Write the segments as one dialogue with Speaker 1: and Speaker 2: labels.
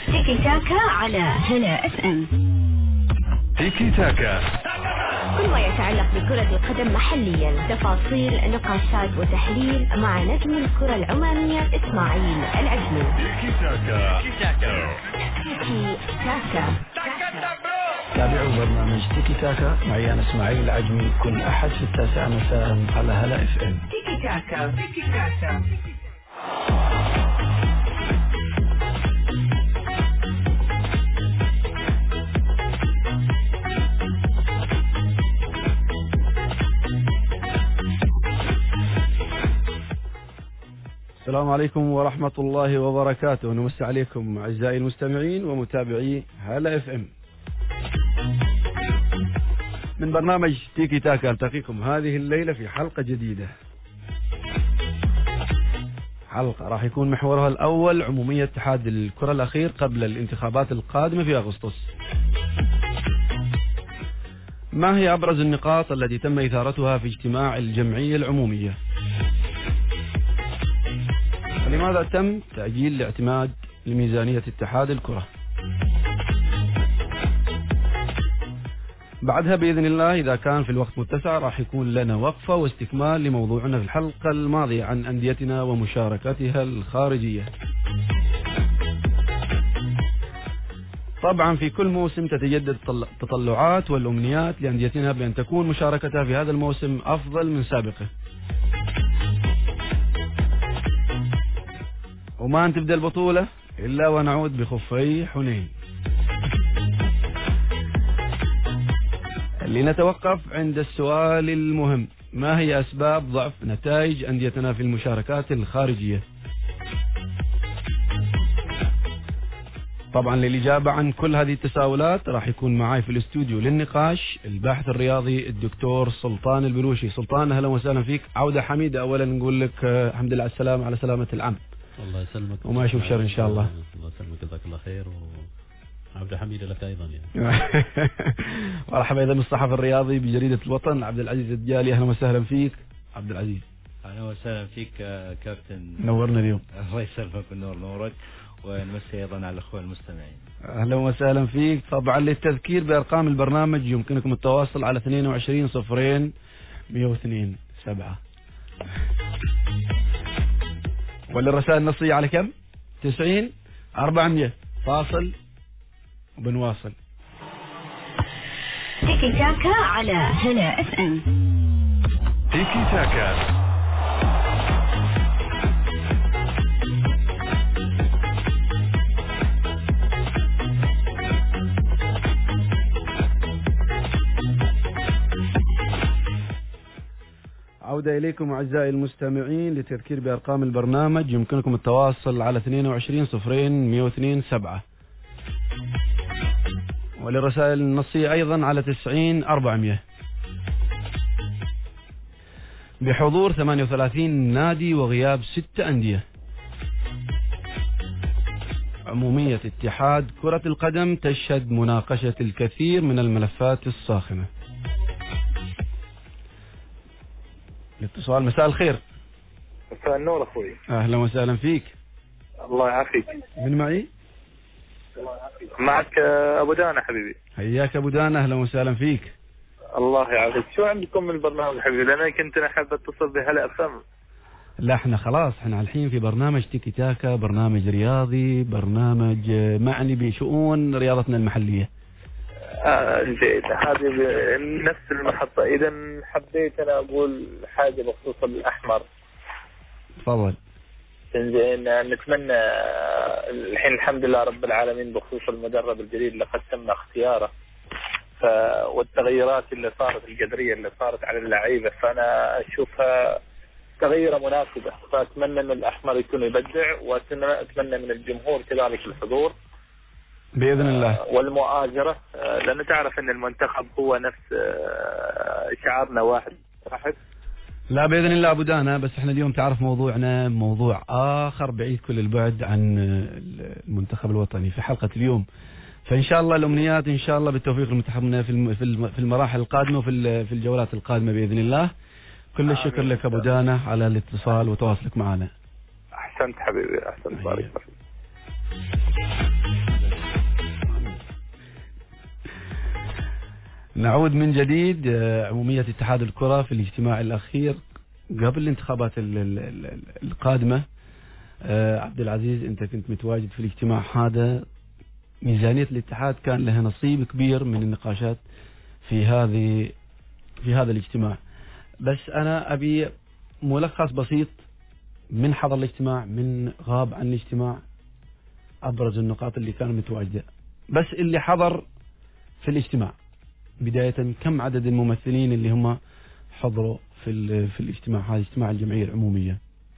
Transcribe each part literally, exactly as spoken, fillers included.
Speaker 1: تيكي تاكا على هنا اف ام.
Speaker 2: تيكي تاكا،
Speaker 1: كل ما يتعلق بكرة القدم محليا، تفاصيل، نقاشات وتحليل مع نجم الكرة العمانية إسماعيل العجمي.
Speaker 2: تيكي تاكا.
Speaker 1: تيكي تاكا.
Speaker 3: تابعوا برنامج تيكي تاكا معي أنا إسماعيل العجمي كل أحد في التاسعة مساء على هلا اف ام.
Speaker 1: تيكي تاكا. تيكي تاكا.
Speaker 4: السلام عليكم ورحمة الله وبركاته، ونمسي عليكم أعزائي المستمعين ومتابعي هلا اف ام من برنامج تيكي تاكا. التقيكم هذه الليلة في حلقة جديدة، حلقة راح يكون محورها الأول عمومية اتحاد الكرة الأخير قبل الانتخابات القادمة في أغسطس. ما هي أبرز النقاط التي تم إثارتها في اجتماع الجمعية العمومية؟ لماذا تم تأجيل الاعتماد لميزانية اتحاد الكرة؟ بعدها بإذن الله إذا كان في الوقت متسع راح يكون لنا وقفة واستكمال لموضوعنا في الحلقة الماضية عن أنديتنا ومشاركتها الخارجية. طبعا في كل موسم تتجدد التطلعات والأمنيات لأنديتنا بأن تكون مشاركتها في هذا الموسم أفضل من سابقه، وما أن تبدأ البطولة إلا ونعود بخفي حنين. لنتوقف عند السؤال المهم: ما هي أسباب ضعف نتائج أنديتنا في المشاركات الخارجية؟ طبعا للإجابة عن كل هذه التساؤلات راح يكون معي في الاستوديو للنقاش الباحث الرياضي الدكتور سلطان البلوشي. سلطان أهلا وسهلا فيك، عودة حميدة. أولا نقول لك الحمد لله على السلامة، على سلامة العم.
Speaker 5: الله يسلمك
Speaker 4: وما يشوف شر إن شاء الله.
Speaker 5: الله يسلمك، جزاك الله خير، وعبد حميد لك أيضا يعني.
Speaker 4: مرحبا أيضا بالصحفي الرياضي بجريدة الوطن عبد العزيز الدجالي. أهلا وسهلا فيك عبد العزيز.
Speaker 6: أهلا وسهلا فيك كابتن،
Speaker 4: نورنا اليوم.
Speaker 6: الله يسلمك ونور نورك، ونمسي أيضا على الأخوة المستمعين.
Speaker 4: أهلا وسهلا فيك. طبعا للتذكير بأرقام البرنامج يمكنكم التواصل على اثنين وعشرين صفرين مئة واثنين سبعة، وللرسائل النصية على كم؟ تسعين أربعمية. فاصل وبنواصل.
Speaker 1: تيكي تاكا على هنا اف ام.
Speaker 2: تيكي تاكا.
Speaker 4: عودة إليكم أعزائي المستمعين. لتذكير بأرقام البرنامج يمكنكم التواصل على اثنين وعشرين صفرين مئة واثنين سبعة، وللرسائل النصية أيضا على تسعين أربعمية. بحضور ثمانية وثلاثين نادي وغياب ستة أندية، عمومية اتحاد كرة القدم تشهد مناقشة الكثير من الملفات الصاخنة. الاتصال. مساء الخير.
Speaker 7: مساء النور اخوي.
Speaker 4: اهلا وسهلا فيك.
Speaker 7: الله يعافيك.
Speaker 4: من معي؟
Speaker 7: معك ابو دانا حبيبي.
Speaker 4: حياك ابو دانا، اهلا وسهلا فيك.
Speaker 7: الله يعافيك. شو عندكم من البرنامج حبيبي؟ لان كنت انا حابب اتصل بهلا اف ام.
Speaker 4: لا احنا خلاص، احنا الحين في برنامج تيكي تاكا، برنامج رياضي، برنامج معني بشؤون رياضتنا المحلية.
Speaker 7: آه جيد. هذه نفس المحطة. إذا حبيت أنا أقول حاجة بخصوص الأحمر.
Speaker 4: تفضل.
Speaker 7: إنزين، نتمنى الحين الحمد لله رب العالمين بخصوص المدرب الجديد اللي قد تم اختياره، ف والتغيرات اللي صارت الجذرية اللي صارت على اللعيبة، فأنا أشوفها تغييرة مناسبة. فأتمنى أن الأحمر يكون يبدع، وأتمنى من الجمهور كذلك الحضور
Speaker 4: بإذن الله
Speaker 7: والمؤازرة، لأن تعرف أن المنتخب هو نفس شعارنا واحد واحد.
Speaker 4: لا بإذن الله أبو دانا، بس احنا اليوم تعرف موضوعنا موضوع آخر بعيد كل البعد عن المنتخب الوطني في حلقة اليوم. فإن شاء الله الأمنيات إن شاء الله بالتوفيق لمنتخبنا في في المراحل القادمة وفي في الجولات القادمة بإذن الله. كل الشكر لك أبو دانا على الاتصال وتواصلك معنا.
Speaker 7: أحسنت حبيبي، أحسنت. بارك الله.
Speaker 4: نعود من جديد. عمومية اتحاد الكرة في الاجتماع الأخير قبل الانتخابات القادمة. عبد العزيز، أنت كنت متواجد في الاجتماع هذا. ميزانية الاتحاد كان لها نصيب كبير من النقاشات في هذه في هذا الاجتماع، بس أنا أبي ملخص بسيط من حضر الاجتماع، من غاب عن الاجتماع، أبرز النقاط اللي كانوا متواجدة. بس اللي حضر في الاجتماع بداية، كم عدد الممثلين اللي هم حضروا في في الاجتماع هذا، اجتماع الجمعية العمومية؟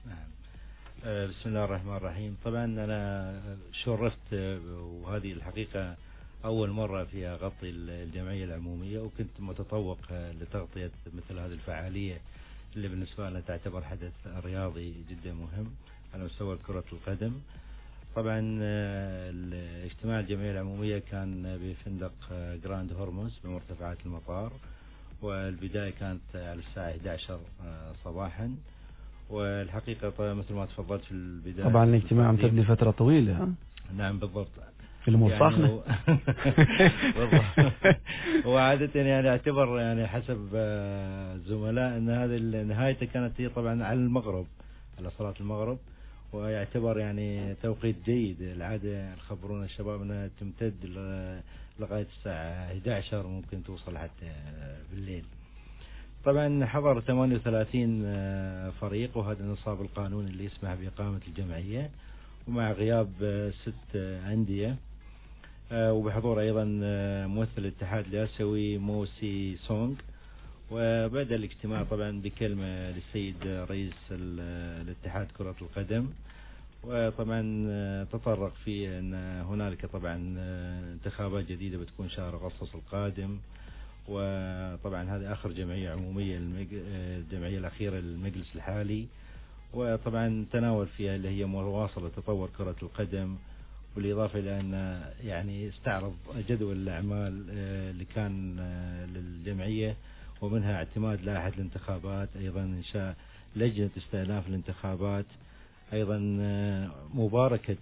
Speaker 6: بسم الله الرحمن الرحيم. طبعا أنا شرفت، وهذه الحقيقة أول مرة في أغطي الجمعية العمومية، وكنت متطوق لتغطية مثل هذه الفعالية اللي بالنسبة لنا تعتبر حدث رياضي جدا مهم على مستوى كرة القدم. طبعا الاجتماع الجمعية العمومية كان بفندق جراند هورموز بمرتفعات المطار، والبداية كانت على الساعة إحدى عشرة صباحا. والحقيقة طبعا مثل ما تفضلت في البداية،
Speaker 4: طبعا الاجتماع امتد لفترة طويلة. ها؟
Speaker 6: نعم بالضبط،
Speaker 4: في المصاخنة.
Speaker 6: يعني بالضبط. وعادة يعني اعتبر يعني حسب الزملاء ان هذه نهايته كانت هي طبعا على المغرب، على صلاة المغرب، ويعتبر يعني توقيت جيد. العادة يخبرون الشباب انها تمتد لغاية الساعة إحدى عشرة، ممكن توصل حتى بالليل. طبعا حضر ثمانية وثلاثين فريق، وهذا النصاب القانوني اللي يسمح بإقامة الجمعية، ومع غياب ست أندية، وبحضور أيضا ممثل الاتحاد الآسيوي موسي سونغ. وبدأ الاجتماع طبعا بكلمة للسيد رئيس الاتحاد كرة القدم، وطبعا تطرق في أن هنالك طبعا انتخابات جديدة بتكون شهر أغسطس القادم، وطبعا هذه آخر جمعية عمومية، الجمعية الأخيرة للمجلس الحالي. وطبعا تناول فيها اللي هي مواصلة تطور كرة القدم، بالإضافة إلى أن يعني استعرض جدول الأعمال اللي كان للجمعية، ومنها اعتماد لائحة الانتخابات، أيضا إنشاء لجنة استئناف الانتخابات، أيضا مباركة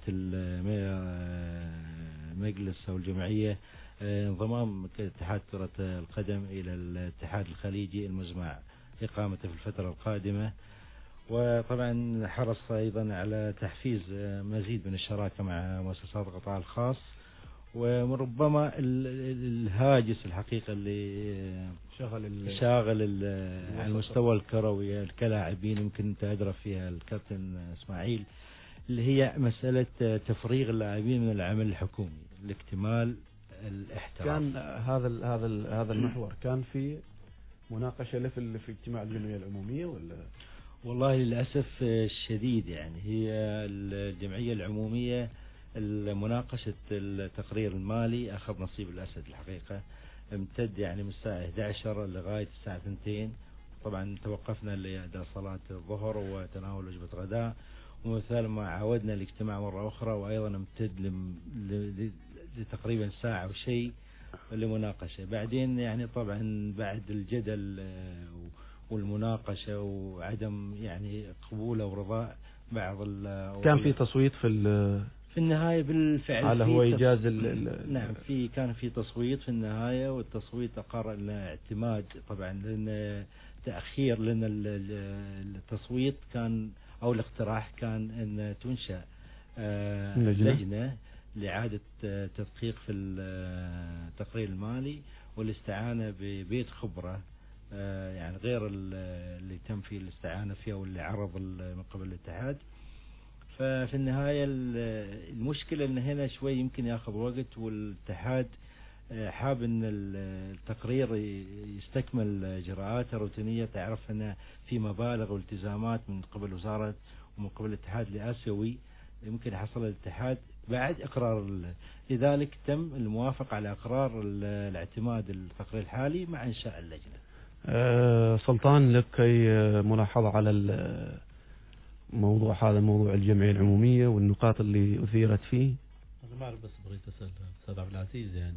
Speaker 6: المجلس أو الجمعية انضمام اتحاد كرة القدم إلى الاتحاد الخليجي المزمع إقامته في الفترة القادمة. وطبعا حرص أيضا على تحفيز مزيد من الشراكة مع مؤسسات القطاع الخاص، وربما الهاجس الحقيقة اللي شاغل شاغل على المستوى الكروي كلاعبين، يمكن تدرى فيها الكابتن اسماعيل، اللي هي مسألة تفريغ اللاعبين من العمل الحكومي لاكتمال الاحتراف.
Speaker 4: كان هذا ال هذا ال هذا المحور كان في مناقشة له في في اجتماع الجمعية العمومية ولا؟
Speaker 6: والله للأسف الشديد يعني هي الجمعية العمومية مناقشة التقرير المالي أخذ نصيب الأسد الحقيقة، امتد يعني من الساعة إحدى عشرة لغاية الساعة اثنتين. طبعا توقفنا لأداء صلاة الظهر وتناول وجبة غداء، ومثل ما عودنا الاجتماع مرة أخرى، وأيضا امتد لتقريبا ساعة وشيء لمناقشة. بعدين يعني طبعا بعد الجدل والمناقشة وعدم يعني قبول أو رضاء بعض
Speaker 4: كان في تصويت في
Speaker 6: في النهاية بالفعل
Speaker 4: على هو إيجاز
Speaker 6: نعم في كان في تصويت في النهاية، والتصويت أقر أن اعتماد طبعا لأن تأخير، لأن التصويت كان أو الاقتراح كان أن تنشأ لجنة لإعادة تدقيق في التقرير المالي والاستعانة ببيت خبرة يعني غير اللي تم فيه الاستعانة فيه واللي عرض من قبل الاتحاد. ففي النهاية المشكلة أن هنا شوي يمكن يأخذ وقت، والاتحاد حاب أن التقرير يستكمل إجراءاته الروتينية. تعرف أن في مبالغ والتزامات من قبل وزارة ومن قبل الاتحاد الآسيوي يمكن حصل الاتحاد بعد إقرار، لذلك تم الموافقة على إقرار الاعتماد التقرير الحالي مع إنشاء اللجنة.
Speaker 4: أه سلطان، لك أي ملاحظة على الموضوع هذا، موضوع الجمعية العمومية والنقاط اللي أثيرت فيه؟
Speaker 5: أنا ما أعرف، بس بغيت أسأل أستاذ عبد العزيز، يعني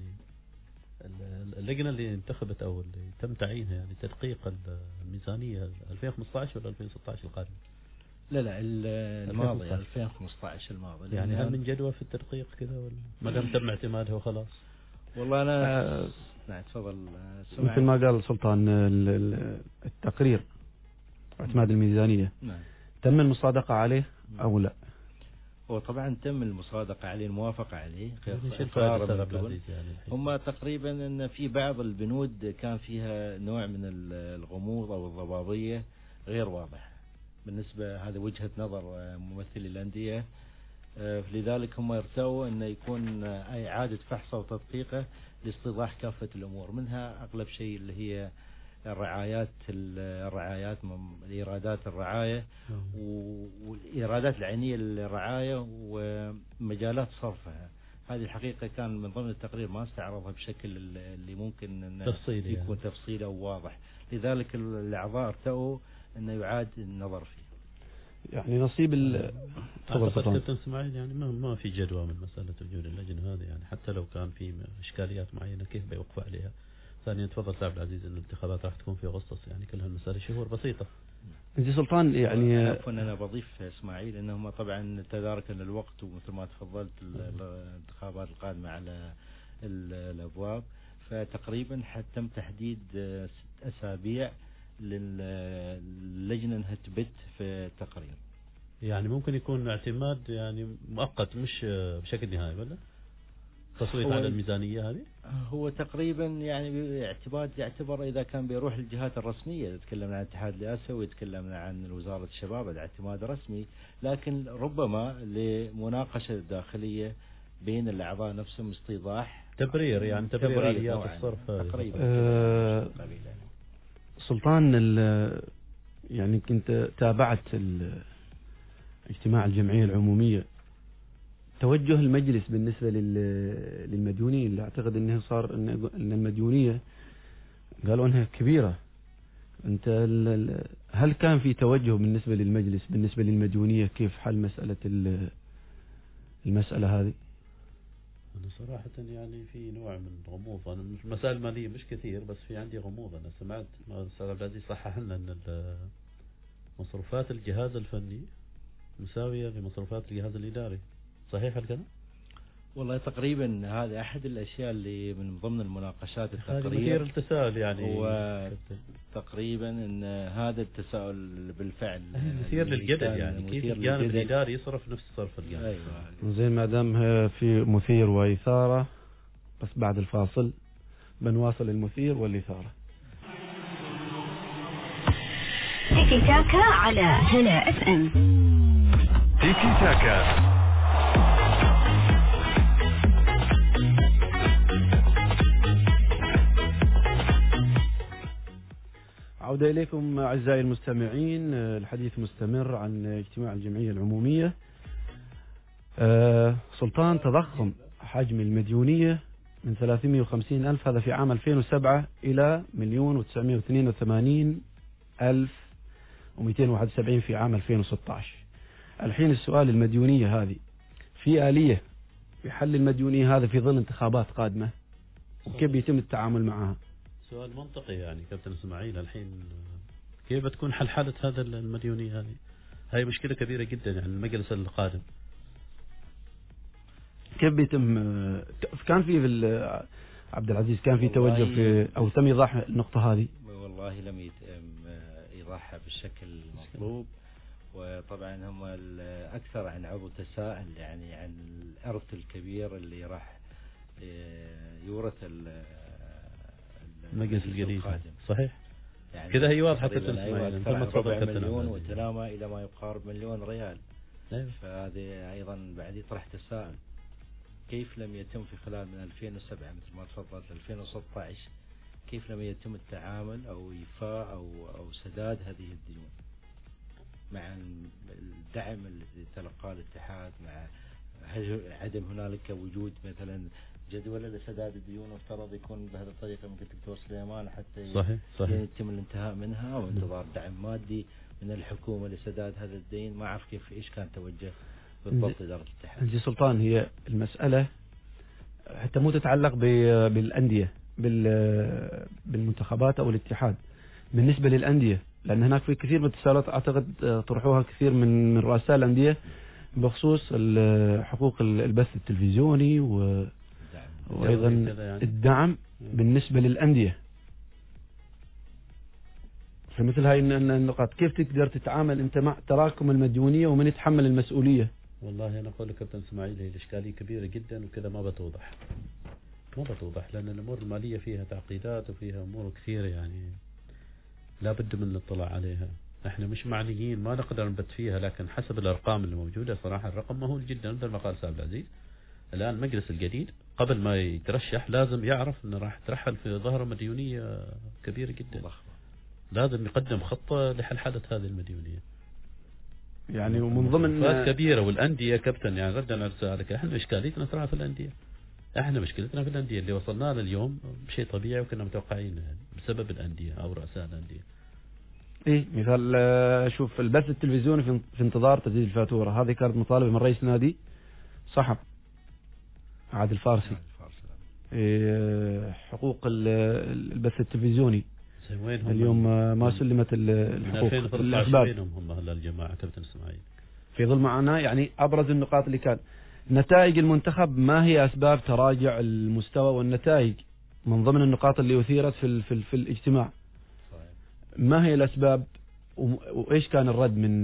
Speaker 5: اللجنة اللي انتخبت أو اللي تم تعيينها يعني تدقيق الميزانية ألفين وخمسة عشر ولا ألفين وستة عشر القادم؟
Speaker 6: لا لا الماضي ألفين وخمسة عشر الماضي.
Speaker 5: يعني هل من جدوى في التدقيق كذا ولا ما دام تم اعتمادها وخلاص؟
Speaker 6: والله أنا نعم تفضل.
Speaker 4: مثل ما قال سلطان التقرير واعتماد الميزانية
Speaker 6: نعم.
Speaker 4: تم المصادقة عليه أو لا؟
Speaker 6: هو طبعا تم المصادقة عليه، الموافقة عليه.
Speaker 5: يعني
Speaker 6: هم تقريبا ان في بعض البنود كان فيها نوع من الغموض او الضبابية غير واضح بالنسبة، هذا وجهة نظر ممثلي الأندية، لذلك هم ارتأوا أن يكون إعادة فحصه وتدقيقه لاستيضاح كافة الأمور، منها أغلب شيء اللي هي الرعايات الرعايات الإيرادات الرعاية والإيرادات العينية للرعاية ومجالات صرفها. هذه الحقيقة كان من ضمن التقرير ما استعرضها بشكل اللي ممكن أن
Speaker 5: تفصيلي
Speaker 6: يكون
Speaker 5: يعني.
Speaker 6: تفصيلي أو واضح، لذلك الأعضاء ارتأوا أنه يعاد النظر فيه.
Speaker 4: يعني نصيب ال
Speaker 5: أعتقد كابتن اسماعيل يعني ما ما في جدوى من مسألة وجود اللجنة هذه، يعني حتى لو كان في إشكاليات معينة كيف بيوقفوا عليها. ثانيا تفضل سعد العزيز أن الانتخابات راح تكون في أغسطس، يعني كل هالمسألة شهور بسيطة.
Speaker 4: انت سلطان يعني
Speaker 6: عفوا أنا بضيف اسماعيل أنهم طبعا تداركا للوقت ومثل ما تفضلت الانتخابات القادمة على الأبواب، فتقريبا تم تحديد ست أسابيع للجنة انها تبت في التقرير.
Speaker 5: يعني ممكن يكون اعتماد يعني مؤقت مش بشكل نهائي ولا تصويت على الميزانية هذه؟
Speaker 6: هو تقريبا يعني اعتماد يعتبر إذا كان بيروح الجهات الرسمية، يتكلمنا عن الاتحاد الآسيوي ويتكلمنا عن وزارة الشباب، هذا اعتماد رسمي، لكن ربما لمناقشة داخلية بين الأعضاء نفسهم استيضاح
Speaker 5: تبرير يعني تبرير آليات الصرف
Speaker 6: تقريبا.
Speaker 4: أه سلطان يعني كنت تابعت اجتماع الجمعية العمومية، توجه المجلس بالنسبة للمديونية اللي اعتقد انه صار ان المديونية قالوا انها كبيرة، انت هل كان في توجه بالنسبة للمجلس بالنسبة للمديونية كيف حل مسألة المسألة هذه؟
Speaker 5: أنا صراحة يعني في نوع من غموض، أنا مش مسائل مالية مش كثير بس في عندي غموض. أنا سمعت الأستاذ عبد العزيز صحح لنا أن مصروفات الجهاز الفني مساوية لمصروفات الجهاز الإداري، صحيح الكلام؟
Speaker 6: والله تقريبا هذا أحد الأشياء اللي من ضمن المناقشات التقرير.
Speaker 5: هذه مثير التساؤل يعني،
Speaker 6: هو تقريبا أن هذا التساؤل بالفعل
Speaker 5: مثير للجدل، يعني كيف الجانب الإداري يصرف نفس صرف الجانب.
Speaker 6: أيوة.
Speaker 4: زين ما دام في مثير وإثارة، بس بعد الفاصل بنواصل المثير والإثارة.
Speaker 1: تيكي تاكا على هنا اف ام.
Speaker 2: تيكي تاكا
Speaker 4: عودة إليكم أعزائي المستمعين، الحديث مستمر عن اجتماع الجمعية العمومية. أه سلطان، تضخم حجم المديونية من ثلاثمئة وخمسين ألف هذا في عام ألفين وسبعة إلى مليون وتسعمئة واثنين وثمانين ألف ومئتين وواحد وسبعين في عام ألفين وستة عشر. الحين السؤال، المديونية هذه في آلية في حل المديونية هذا في ظل انتخابات قادمة، وكيف يتم التعامل معها؟
Speaker 5: سؤال منطقي يعني كابتن اسماعيل، الحين كيف بتكون حل حالة هذا المديونية هذه؟ هاي مشكلة كبيرة جدا يعني المجلس القادم.
Speaker 4: كيف بيتم؟ كان في في عبد العزيز كان في توجه في او تم ايضاح النقطة هذه؟
Speaker 6: والله لم يتم ايضاحها بالشكل المطلوب، وطبعا هم اكثر عن عضو تساءل يعني عن الارث الكبير اللي راح يورث
Speaker 5: المجلس الجديد. صحيح يعني كذا هي واضحة كابتن اسماعيل،
Speaker 6: ثم ربع مليون وتنامى الى ما يقارب مليون ريال.
Speaker 5: أيوة.
Speaker 6: فهذه ايضا بعد يطرح تساؤل، كيف لم يتم في خلال من ألفين وسبعة مثل ما تفضلت ألفين وستة عشر كيف لم يتم التعامل او ايفاء او او سداد هذه الديون مع الدعم الذي تلقاه الاتحاد، مع عدم هنالك وجود مثلا جدول لسداد الديون وافترض يكون بهذه الطريقة من الدكتور سليمان حتى
Speaker 5: صحيح صحيح
Speaker 6: يتم الانتهاء منها، وانتظار دعم مادي من الحكومة لسداد هذا الدين. ما أعرف كيف إيش كان توجه بالضبط إدارة الاتحاد.
Speaker 4: أنت سلطان، هي المسألة حتى مو تتعلق بالأندية بالمنتخبات أو الاتحاد، بالنسبة للأندية، لأن هناك في كثير من التساؤلات أعتقد طرحوها كثير من من رؤساء الأندية بخصوص حقوق البث التلفزيوني و وأيضا
Speaker 5: يعني.
Speaker 4: الدعم بالنسبة للأندية فمثل هاي النقاط. كيف تقدر تتعامل أنت مع تراكم المديونية ومن يتحمل المسؤولية؟
Speaker 5: والله أنا أقول لك كابتن إسماعيل هي الإشكالية كبيرة جدا وكذا ما بتوضح ما بتوضح لأن الأمور المالية فيها تعقيدات وفيها أمور كثيرة يعني لا بد من الاطلاع عليها. احنا مش معنيين ما نقدر نبت فيها لكن حسب الأرقام اللي موجودة صراحة الرقم مهول جدا مثل ما قال سعد العزيز. الآن المجلس الجديد قبل ما يترشح لازم يعرف أنه راح ترحل في ظهره مديونية كبيرة جدا لازم يقدم خطة لحل حدث هذه المديونية
Speaker 4: يعني ومن ضمن
Speaker 5: كبيرة. والأندية كابتن يعني ردا على سؤالك احنا إشكاليتنا ترى في الأندية احنا مشكلتنا في الأندية اللي وصلنا له اليوم بشيء طبيعي وكنا متوقعين يعني بسبب الأندية أو رؤساء الأندية.
Speaker 4: إيه مثال شوف البث التلفزيوني في في انتظار تسديد الفاتورة هذه كانت مطالبة من رئيس نادي صحب عادل فارسي. إيه حقوق البث التلفزيوني اليوم ما سلمت الحقوق الأسباب
Speaker 5: هم هلا الجماعة كابتن إسماعيل
Speaker 4: في ظل معنا يعني أبرز النقاط اللي كان نتائج المنتخب ما هي أسباب تراجع المستوى والنتائج من ضمن النقاط اللي أثيرت في ال في, ال في الاجتماع ما هي الأسباب وإيش كان الرد من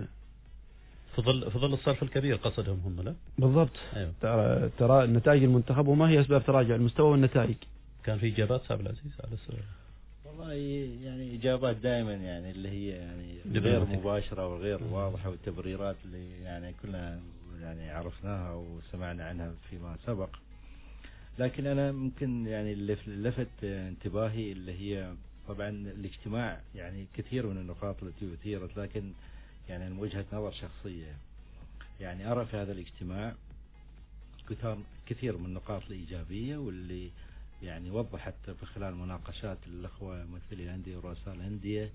Speaker 5: في ظل في ظل الصرف الكبير قصدهم هم لا
Speaker 4: بالضبط. أيوة. ترى ترى نتائج المنتخب وما هي أسباب تراجع المستوى والنتائج.
Speaker 5: كان في إجابات سعد العزيز على السؤال؟
Speaker 6: والله يعني إجابات دائما يعني اللي هي يعني غير مباشرة وغير واضحة والتبريرات اللي يعني كلنا يعني عرفناها وسمعنا عنها فيما سبق. لكن أنا ممكن يعني اللي لفت انتباهي اللي هي طبعا الاجتماع يعني كثير من النقاط التي أثيرت لكن يعني من وجهة نظر شخصية يعني أرى في هذا الاجتماع كثير كثير من النقاط الإيجابية واللي يعني وضحت في خلال مناقشات الأخوة ممثلي الأندية ورؤساء الأندية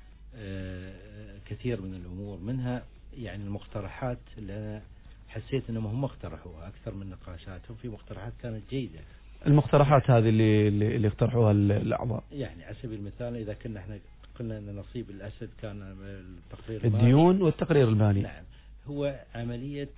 Speaker 6: كثير من الأمور منها يعني المقترحات اللي أنا حسيت أنهم هم اقترحوها أكثر من نقاشاتهم في مقترحات كانت جيدة.
Speaker 4: المقترحات هذه اللي اللي اقترحوها الأعضاء
Speaker 6: يعني على سبيل المثال إذا كنا احنا قلنا أن نصيب الأسد كان التقرير
Speaker 4: الديون والتقرير المالي.
Speaker 6: نعم هو عملية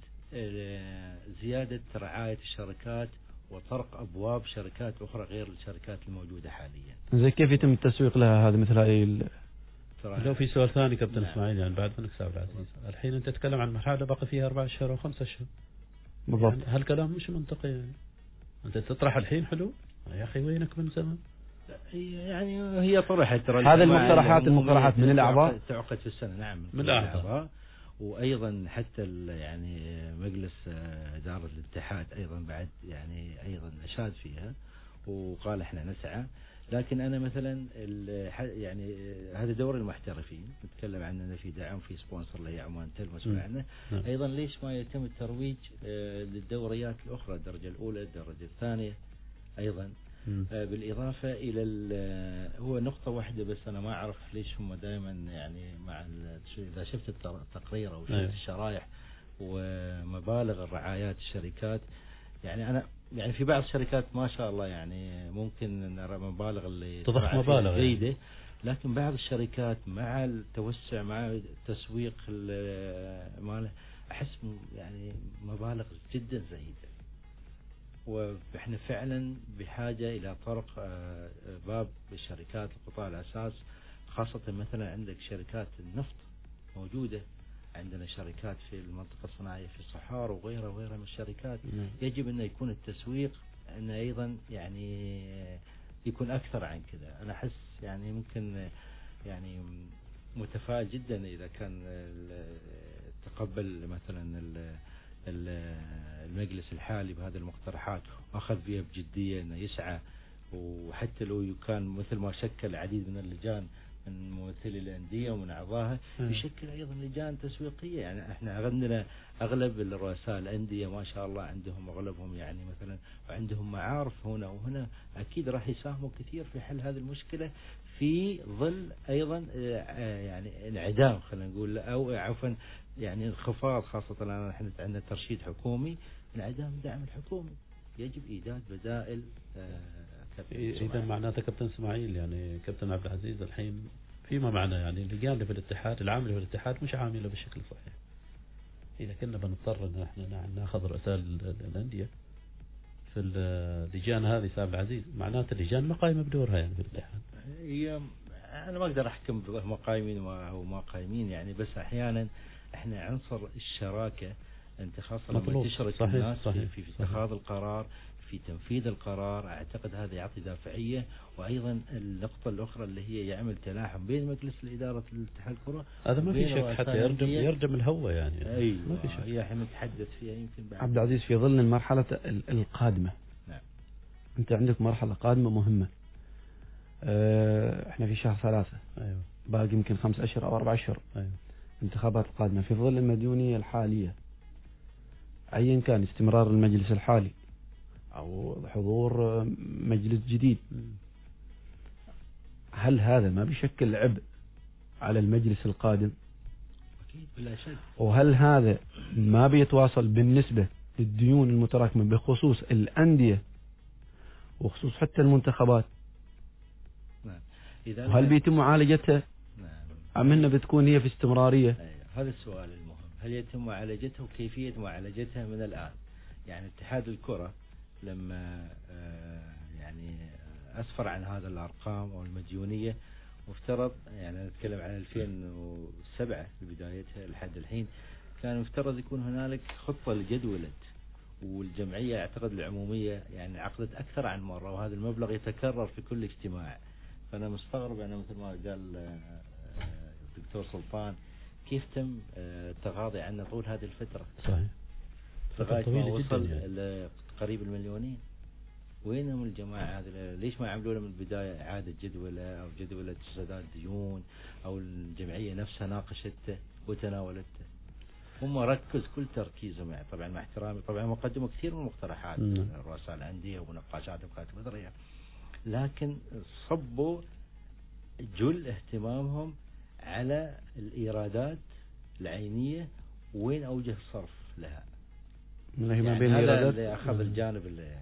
Speaker 6: زيادة رعاية الشركات وطرق أبواب شركات أخرى غير الشركات الموجودة حاليا.
Speaker 4: زي كيف يتم التسويق لها هذا مثل هاي
Speaker 5: لو في سؤال ثاني كابتن إسماعيل يعني بعد منك سعد العزيز الحين أنت تتكلم عن مرحلة بقى فيها أربعة أشهر أو خمسة أشهر
Speaker 4: بالضبط
Speaker 5: يعني هالكلام مش منطقي يعني أنت تطرح الحين حلو يا أخي وينك من زمان
Speaker 6: يعني هي طرحت ترى
Speaker 4: هذه المقترحات المقترحات من الأعضاء
Speaker 6: تعقد في السنة نعم
Speaker 5: من الأعضاء
Speaker 6: وأيضا حتى يعني مجلس إدارة الاتحاد أيضا بعد يعني أيضا أشاد فيها وقال إحنا نسعى. لكن أنا مثلا يعني هذا دور المحترفين نتكلم عنه أنه في دعم في سبونسر اللي هي عمان تل مسؤول عنه أيضا ليش ما يتم الترويج للدوريات الأخرى الدرجة الأولى الدرجة الثانية أيضا بالإضافة إلى هو نقطة واحدة بس أنا ما أعرف ليش هم دائما يعني مع إذا شفت التقرير أو شفت الشرائح ومبالغ الرعايات الشركات يعني أنا يعني في بعض الشركات ما شاء الله يعني ممكن نرى مبالغ اللي
Speaker 5: تضخ مبالغ
Speaker 6: جيدة يعني. لكن بعض الشركات مع التوسع مع تسويق ماله أحس يعني مبالغ جدا زهيدة وإحنا فعلا بحاجة إلى طرق باب الشركات القطاع الأساس خاصة مثلا عندك شركات النفط موجودة عندنا شركات في المنطقة الصناعية في الصحار وغيرها وغيرها من الشركات يجب أن يكون التسويق أن أيضا يعني يكون أكثر عن كذا. أنا أحس يعني ممكن يعني متفائل جدا إذا كان تقبل مثلا المجلس الحالي بهذه المقترحات وأخذ بها بجدية أنه يسعى وحتى لو كان مثل ما شكل العديد من اللجان من ممثلي الأندية ومن أعضائها يشكل أيضا لجان تسويقية. يعني احنا عندنا أغلب الرؤساء الأندية ما شاء الله عندهم أغلبهم يعني مثلا وعندهم معارف هنا وهنا أكيد راح يساهموا كثير في حل هذه المشكلة في ظل أيضا يعني انعدام خلينا نقول أو عفوا يعني انخفاض خاصة الآن احنا عندنا ترشيد حكومي انعدام الدعم الحكومي يجب إيجاد بدائل.
Speaker 5: إذا معناته كابتن إسماعيل يعني كابتن عبد العزيز الحين فيما معنى يعني اللجان اللي في الاتحاد العاملة في الاتحاد مش عاملة بالشكل الصحيح. إذا كنا بنضطر إن احنا ناخذ رؤساء الأندية في اللجان هذه سعد العزيز، معناته اللجان ما قايمة بدورها يعني في الاتحاد.
Speaker 6: هي أنا ما أقدر أحكم هم قايمين أو ما قايمين يعني، بس أحيانا إحنا عنصر الشراكة أنت خاصة لما تشرك
Speaker 5: صحيح
Speaker 6: الناس
Speaker 5: صحيح
Speaker 6: في في اتخاذ القرار في تنفيذ القرار، أعتقد هذا يعطي دافعية. وأيضا النقطة الأخرى اللي هي يعمل تلاحم بين مجلس الإدارة الاتحاد الكرة،
Speaker 5: هذا ما في شك، حتى يردم يردم الهوى يعني.
Speaker 6: أيوة
Speaker 5: ما في شك.
Speaker 6: هي احنا نتحدث فيها يمكن بعد.
Speaker 4: عبد العزيز في ظل المرحلة القادمة،
Speaker 6: نعم
Speaker 4: أنت عندك مرحلة قادمة مهمة. اه احنا في شهر ثلاثة،
Speaker 5: أيوة
Speaker 4: باقي يمكن خمس أشهر أو أربع أشهر.
Speaker 5: أيوة
Speaker 4: انتخابات القادمة في ظل المديونية الحالية، أيا كان استمرار المجلس الحالي أو حضور مجلس جديد، هل هذا ما بيشكل عبء على المجلس القادم؟
Speaker 6: أكيد بلا شك.
Speaker 4: وهل هذا ما بيتواصل بالنسبة للديون المتراكمة بخصوص الأندية وخصوص حتى المنتخبات؟
Speaker 6: نعم. إذا
Speaker 4: وهل بيتم معالجتها؟
Speaker 6: نعم.
Speaker 4: أم أنها بتكون هي في استمرارية؟
Speaker 6: أيوة. هذا السؤال المهم، هل يتم معالجتها وكيفية معالجتها من الآن؟ يعني اتحاد الكرة لما يعني أسفر عن هذا الأرقام أو المديونية، وافترض يعني نتكلم عن ألفين وسبعة في بدايتها لحد الحين، كان مفترض يكون هنالك خطة لجدولة، والجمعية أعتقد العمومية يعني عقدت أكثر عن مرة، وهذا المبلغ يتكرر في كل اجتماع. فأنا مستغرب أنا مثل ما قال الدكتور سلطان كيف تم التغاضي عنه طول هذه الفترة.
Speaker 5: صحيح.
Speaker 6: لغاية ما وصل يعني. قريب المليونين. وينهم الجماعة هذه؟ ليش ما عملوا له من البداية إعادة جدولة أو جدولة سداد ديون، أو الجمعية نفسها ناقشته وتناولته؟ هم ركز كل تركيزهم يعني، طبعا مع احترامي طبعا هم قدموا كثير من المقترحات رؤساء الأندية ونقاشات وكاتب مدرية، لكن صبوا جل اهتمامهم على الإيرادات العينية وين أوجه الصرف لها. يعني هذا اللي أخذ الجانب اللي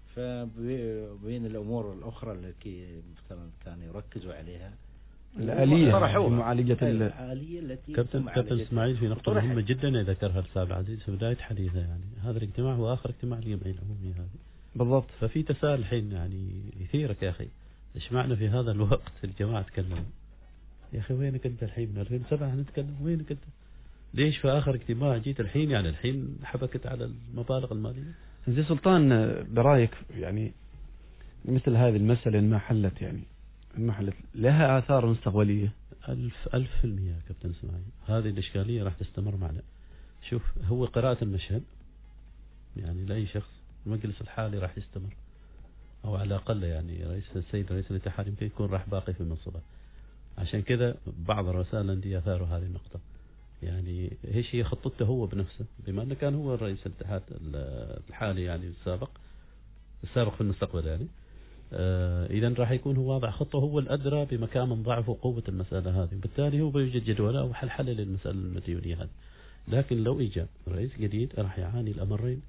Speaker 6: فبين الأمور الأخرى التي مثلا كانوا يركزوا عليها
Speaker 4: الآلية في معالجة
Speaker 6: الآلية التي
Speaker 5: كابتن كابتن إسماعيل في نقطة مهمة جدا ذكرها الأستاذ العزيز في بداية حديثه، يعني هذا الاجتماع هو آخر اجتماع للجمعية العمومية هذه
Speaker 4: بالضبط.
Speaker 5: ففي تساؤل الحين يعني يثيرك يا أخي، إيش معنى في هذا الوقت الجماعة تكلموا؟ يا أخي وينك أنت الحين؟ من ألفين وسبعة نتكلم، وينك أنت؟ ليش في آخر اجتماع جيت الحين؟ يعني الحين حبكت على المبالغ المالية.
Speaker 4: زي سلطان برأيك يعني مثل هذه المسألة ما حلت يعني ما حلت لها آثار مستقبلية؟
Speaker 5: ألف ألف في المية كابتن إسماعيل، هذه الإشكالية راح تستمر معنا. شوف هو قراءة المشهد يعني لأي شخص، المجلس الحالي راح يستمر، أو على الأقل يعني رئيس السيد رئيس الاتحاد يمكن يكون راح باقي في منصبه. عشان كذا بعض رؤساء الأندية أثاروا هذه النقطة، يعني ايش هي خطته هو بنفسه، بما انه كان هو رئيس الاتحاد الحالي يعني السابق السابق في المستقبل يعني آه اذا راح يكون هو واضع خطه، هو الادرى بمكان من ضعف وقوه المساله هذه، وبالتالي هو بيوجد جدوله او حل حل للمساله المديونيه هذه. لكن لو اجى رئيس جديد راح يعاني الامرين،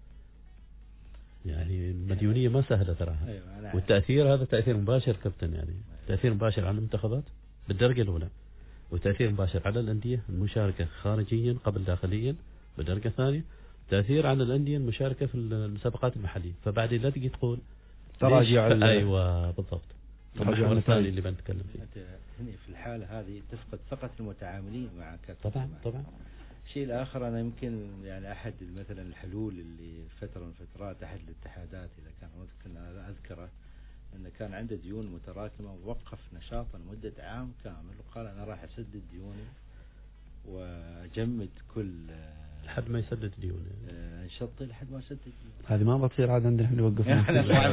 Speaker 5: يعني المديونيه ما سهله تراها. أيوة والتاثير هذا تاثير مباشر كابتن، يعني تاثير مباشر على المنتخبات بالدرجه الاولى، وتأثير مباشر على الأندية المشاركة خارجيا قبل داخليا بالدرجة الثانية، تأثير على الأندية المشاركة في المسابقات المحلية. فبعد لا تجي تقول
Speaker 4: تراجع
Speaker 5: أيوة بالضبط تراجع الثاني اللي بنتكلم فيه.
Speaker 6: هنا في الحالة هذه تفقد ثقة المتعاملين معك.
Speaker 5: طبعا طبعا.
Speaker 6: الشيء الآخر أنا يمكن يعني أحد مثلا الحلول اللي فترة من فترات أحد الاتحادات إذا كان ممكن أذكره أنه كان عنده ديون متراكمة ووقف نشاطا مدة عام كامل وقال أنا راح أسدد ديوني وأجمد كل
Speaker 5: لحد ما يسدد ديونه
Speaker 6: انشطي لحد ما يسدد ديونه.
Speaker 4: هذه ما بتصير عاد عندنا احنا وقفنا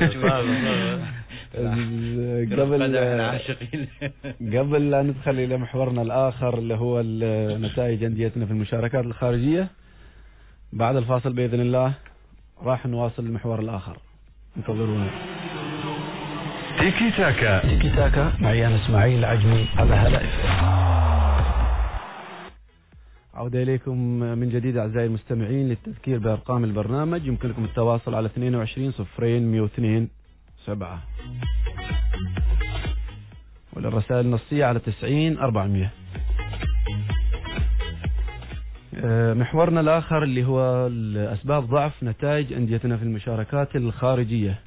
Speaker 4: قبل قبل لا ندخل إلى محورنا الآخر اللي هو نتائج أنديتنا في المشاركات الخارجية. بعد الفاصل بإذن الله راح نواصل المحور الآخر، انتظرونا.
Speaker 2: تيكي تاكا
Speaker 3: تيكي تاكا معي أنا إسماعيل العجمي على هلا اف ام.
Speaker 4: عودة إليكم من جديد أعزائي المستمعين للتذكير بأرقام البرنامج. يمكنكم التواصل على اثنين وعشرين صفرين مئة واثنين سبعة وللرسائل النصية على تسعين أربعمئة. محورنا الآخر اللي هو أسباب ضعف نتائج أنديتنا في المشاركات الخارجية.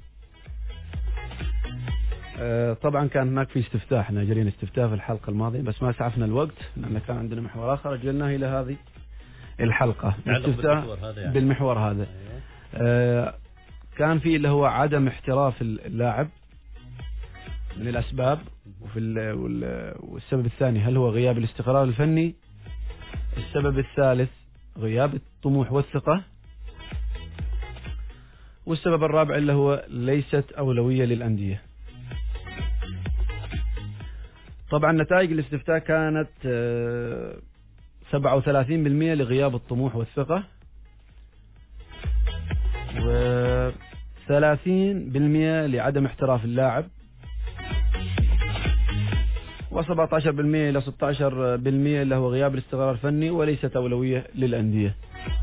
Speaker 4: طبعا كان هناك في استفتاء، احنا جرينا استفتاء في الحلقة الماضية بس ما سعفنا الوقت لأن كان عندنا محور آخر أجلناه إلى هذه الحلقة.
Speaker 5: استفتاء
Speaker 4: يعني. بالمحور هذا أيوة. كان في اللي هو عدم احتراف اللاعب من الأسباب، وفي والسبب الثاني هل هو غياب الاستقرار الفني، السبب الثالث غياب الطموح والثقة، والسبب الرابع اللي هو ليست أولوية للأندية. طبعا نتائج الاستفتاء كانت سبعة وثلاثين بالمئة لغياب الطموح والثقة، وثلاثين بالمئة لعدم احتراف اللاعب، وسبعة عشر بالمئة إلى ستة عشر بالمئة اللي هو غياب الاستقرار الفني وليست أولوية للأندية.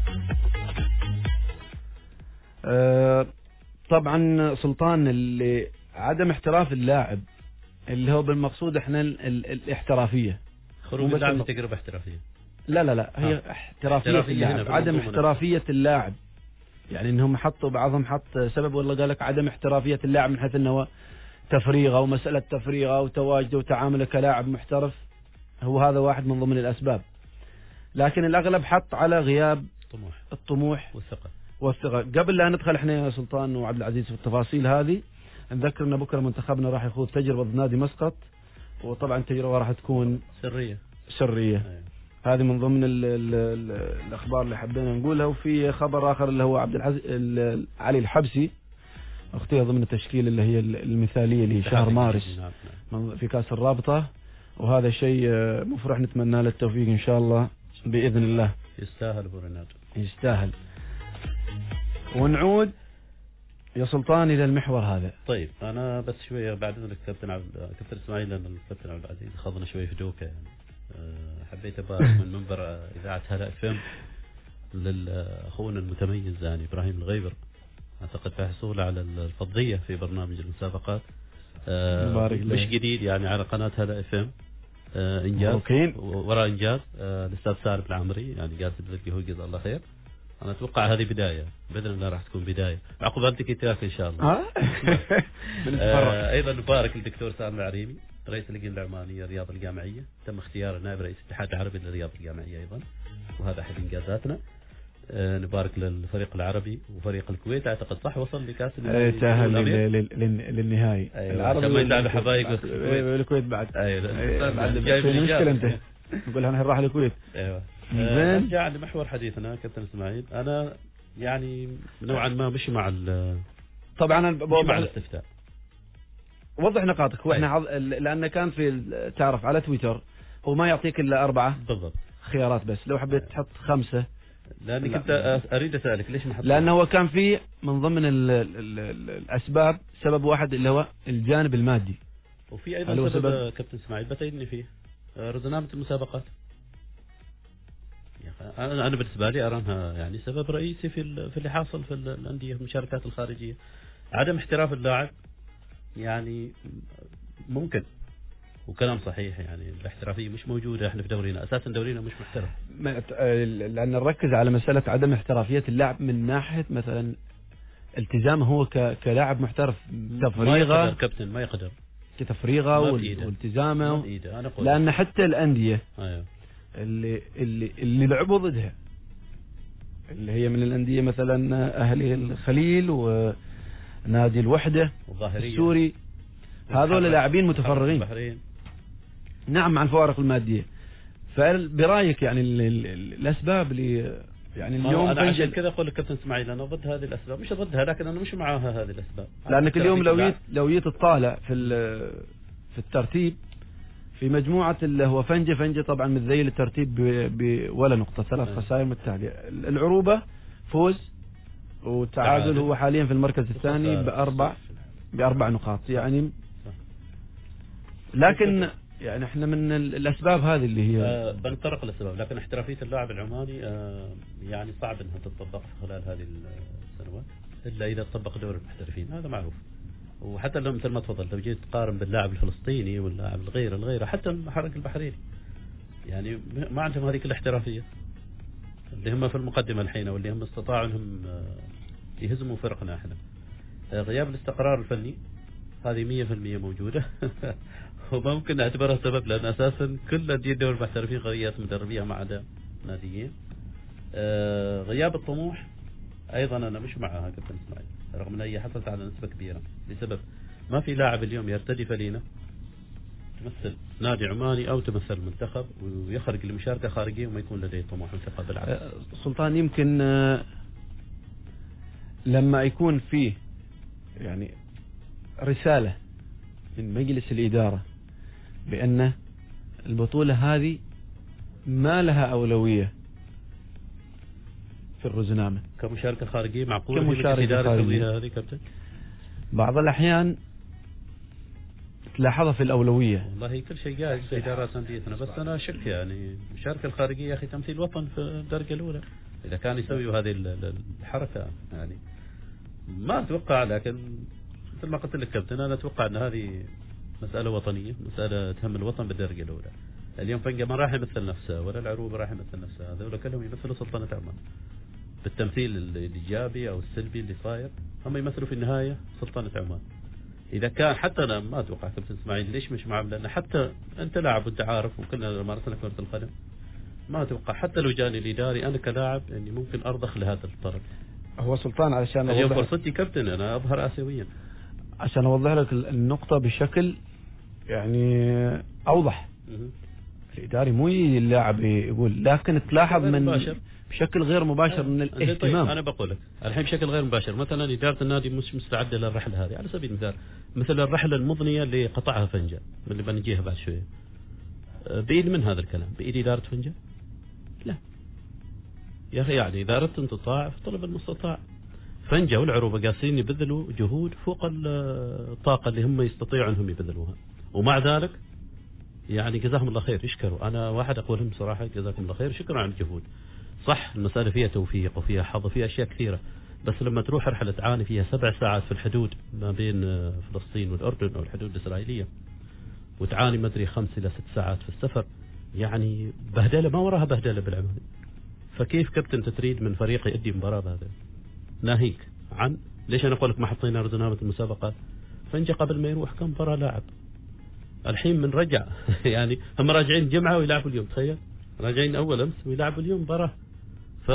Speaker 4: طبعا سلطان اللي عدم احتراف اللاعب اللي هو بالمقصود احنا الاحترافية،
Speaker 5: خروج اللاعب من تجربة احترافية.
Speaker 4: لا لا لا هي آه. احترافية, احترافية اللاعب، عدم احترافية اللاعب. يعني انهم حطوا بعضهم حط سبب والله قال لك عدم احترافية اللاعب من حيث انه تفريغه ومسألة تفريغه وتواجده وتعامله كلاعب محترف، هو هذا واحد من ضمن الأسباب. لكن الأغلب حط على غياب
Speaker 5: طموح.
Speaker 4: الطموح
Speaker 5: والثقة
Speaker 4: والثقة. قبل لا ندخل احنا يا سلطان وعبد العزيز في التفاصيل هذه، نذكر ان بكره منتخبنا راح يخوض تجربة ضد نادي مسقط، وطبعا التجربة راح تكون
Speaker 5: سرية
Speaker 4: سرية.
Speaker 5: أيوة.
Speaker 4: هذه من ضمن ال ال ال الأخبار اللي حبينا نقولها. وفي خبر آخر اللي هو عبد العزيز علي الحبسي اختيار ضمن التشكيل اللي هي المثالية لشهر مارس في كأس الرابطة، وهذا شيء مفرح نتمنى له التوفيق إن شاء الله بإذن الله.
Speaker 5: يستاهل أبو رناد،
Speaker 4: يستاهل. ونعود يا سلطان إلى المحور هذا.
Speaker 5: طيب أنا بس شوية بعد ذلك كابتن عبد كابتن إسماعيل، لأن الكابتن عبد العزيز خاضنا شوية في دوكة يعني. حبيت أبارك من منبر إذاعة هلا اف ام لأخونا المتميز يعني إبراهيم الغيبر، أعتقد في حصوله على الفضية في برنامج المسابقات مش جديد يعني على قناة هلا اف ام. إنجاز وراء إنجاز. الأستاذ سالم العمري يعني جالس بذكي هو جزاه الله خير. أنا أتوقع هذه بداية بإذن الله، راح تكون بداية عقب تيكي تاك إن شاء الله. آه أيضا نبارك للدكتور سالم العريمي رئيس اللجنة العمانية الرياضة الجامعية، تم اختياره نائب رئيس الاتحاد العربي للرياضة الجامعية أيضا، وهذا أحد إنجازاتنا. آه نبارك للفريق العربي وفريق الكويت، أعتقد صح وصل لكأس
Speaker 4: تأهل للنهائي.
Speaker 5: العربي ما يلعب حبايب
Speaker 4: الكويت بعد.
Speaker 5: أيوة
Speaker 4: بعد مشكلة أنت نقول أنا راح الكويت.
Speaker 5: أيوة. نرجع لمحور حديثنا كابتن اسماعيل. انا يعني نوعا ما مش مع
Speaker 4: طبعا
Speaker 5: مع الاستفتاء.
Speaker 4: وضح نقاطك. هو احنا لان كان في تعرف على تويتر هو ما يعطيك الا اربعه
Speaker 5: بالضبط
Speaker 4: خيارات، بس لو حبيت تحط خمسه.
Speaker 5: لاني كنت اريد اسالك ليش ما حطيت؟
Speaker 4: لانه هو كان في من ضمن ال ال ال الاسباب سبب واحد اللي هو الجانب المادي،
Speaker 5: وفي ايضا سبب كابتن اسماعيل بتعيدني فيه رزنامه المسابقات. أنا أنا بالنسبة لي أرانها يعني سبب رئيسي في في اللي حاصل في الأندية في المشاركات الخارجية. عدم احتراف اللاعب يعني ممكن، وكلام صحيح يعني الاحترافية مش موجودة احنا في دورينا، أساسا دورينا مش محترف.
Speaker 4: لأن نركز على مسألة عدم احترافية اللاعب من ناحية مثلا التزامه هو كلاعب محترف، تفريغه
Speaker 5: ما يقدر كابتن ما يقدر
Speaker 4: كتفريغه والتزامه، لأن حتى الأندية
Speaker 5: أيوه.
Speaker 4: اللي اللي اللي لعبوا ضدها اللي هي من الأندية مثلا أهلي الخليل ونادي الوحدة السوري، هذول لاعبين متفرغين نعم مع الفوارق المادية. فبرايك يعني ال ال الأسباب اللي يعني اليوم
Speaker 5: أنا عشان كذا أقول لك كابتن إسماعيل أنا ضد هذه الأسباب، مش ضدها لكن أنا مش معاها هذه الأسباب.
Speaker 4: لأنك اليوم لو جيت لو جيت تطالع في في الترتيب في مجموعة اللي هو فنجة فنجة طبعا متذيل الترتيب بولا نقطة، ثلاث خسائر متتالية. العروبة فوز وتعادل، هو حاليا في المركز الثاني بأربع بأربع نقاط يعني. لكن يعني احنا من الأسباب هذه اللي هي
Speaker 5: آه بنطرق الأسباب، لكن احترافية اللاعب العماني آه يعني صعب انها تطبق في خلال هذه السنوات إلا إذا تطبق دوري المحترفين، هذا معروف. وحتى لو مثل ما تفضل لو جيت تقارن باللاعب الفلسطيني واللاعب الغير الغيره حتى المحرك البحريني يعني ما عندهم هذيك الاحترافيه. اللي هم في المقدمة الحين واللي هم استطاعوا انهم يهزموا فرقنا احنا. غياب الاستقرار الفني هذه مية في المية موجودة وممكن نعتبرها سبب، لأن أساسا كل أندية الدوري المحترفين غيرت مدربيها ما عدا ناديين. آه غياب الطموح أيضا أنا مش معها كابتن إسماعيل، رغم أن هي حصلت على نسبة كبيرة، لسبب ما في لاعب اليوم يرتدي فلينة تمثل نادي عماني أو تمثل المنتخب ويخرج لمشاركة خارجية وما يكون لديه طموح وثقة بالعكس.
Speaker 4: سلطان يمكن لما يكون فيه يعني رسالة من مجلس الإدارة بأن البطولة هذه ما لها أولوية في الرزنامة
Speaker 5: كمشاركة خارجية معقولة
Speaker 4: كمشاركة خارجية
Speaker 5: هذه كابتن؟
Speaker 4: بعض الأحيان تلاحظها في الأولوية.
Speaker 5: والله كل شيء جاهز في إدارات أنديتنا، بس أنا أشك يعني المشاركة الخارجية يا أخي تمثيل وطن في الدرجة الأولى، إذا كان يسوي هذه الحركة يعني ما أتوقع. لكن مثل ما قلت لك كابتن أنا أتوقع أن هذه مسألة وطنية، مسألة تهم الوطن بالدرجة الأولى. اليوم فنجا ما راح يمثل نفسه ولا العروبة راح يمثل نفسه، هذول كلهم يمثلوا سلطنة عمان بالتمثيل الإيجابي أو السلبي اللي صاير، هم يمثلوا في النهاية سلطنة عمان. إذا كان حتى أنا ما أتوقع كابتن إسماعيل ليش مش معهم، لأن حتى أنت لاعب وأنت عارف وكلنا مارسنا كرة القدم، ما أتوقع حتى لو جاني الإداري أنا كلاعب إني ممكن أرضخ لهذا الطرف.
Speaker 4: هو سلطان علشان
Speaker 5: اليوم فرصتي كابتن أنا أظهر آسيويا،
Speaker 4: عشان أوضح لك النقطة بشكل يعني أوضح. الإداري مو اللاعب يقول، لكن تلاحظ من مباشر. بشكل غير مباشر من الاهتمام.
Speaker 5: طيب أنا بقول لك الحين بشكل غير مباشر، مثلا إدارة النادي مش مستعدة للرحلة هذه على سبيل المثال، مثل الرحلة المضنية اللي قطعها فنجا اللي بنجيها بعد شوية، بإيد من هذا الكلام؟ بإيد إدارة فنجا؟ لا يا أخي، يعني إذا أردت أن تطاع فطلب المستطاع. فنجا والعروبة قاسين يبذلوا جهود فوق الطاقة اللي هم يستطيعوا أنهم يبذلوها، ومع ذلك يعني جزاهم الله خير يشكروا. أنا واحد أقولهم صراحة جزاكم الله خير، شكرا على الجهود. صح المسألة فيها توفيق وفيها حظ وفيها أشياء كثيرة، بس لما تروح رحلة تعاني فيها سبع ساعات في الحدود ما بين فلسطين والأردن أو الحدود الإسرائيلية، وتعاني ما أدري خمس إلى ست ساعات في السفر، يعني بهدلة ما وراها بهدلة بالعمل. فكيف كابتن تريد من فريق يؤدي مباراة بهذا؟ ناهيك عن ليش أنا أقول لك ما حطينا رزنامة المسابقات؟ فنجا قبل ما يروح كم مباراة لاعب، الحين من رجع يعني هم راجعين الجمعة ويلعبوا اليوم، تخيل راجعين أول أمس ويلعبوا اليوم مباراة. ف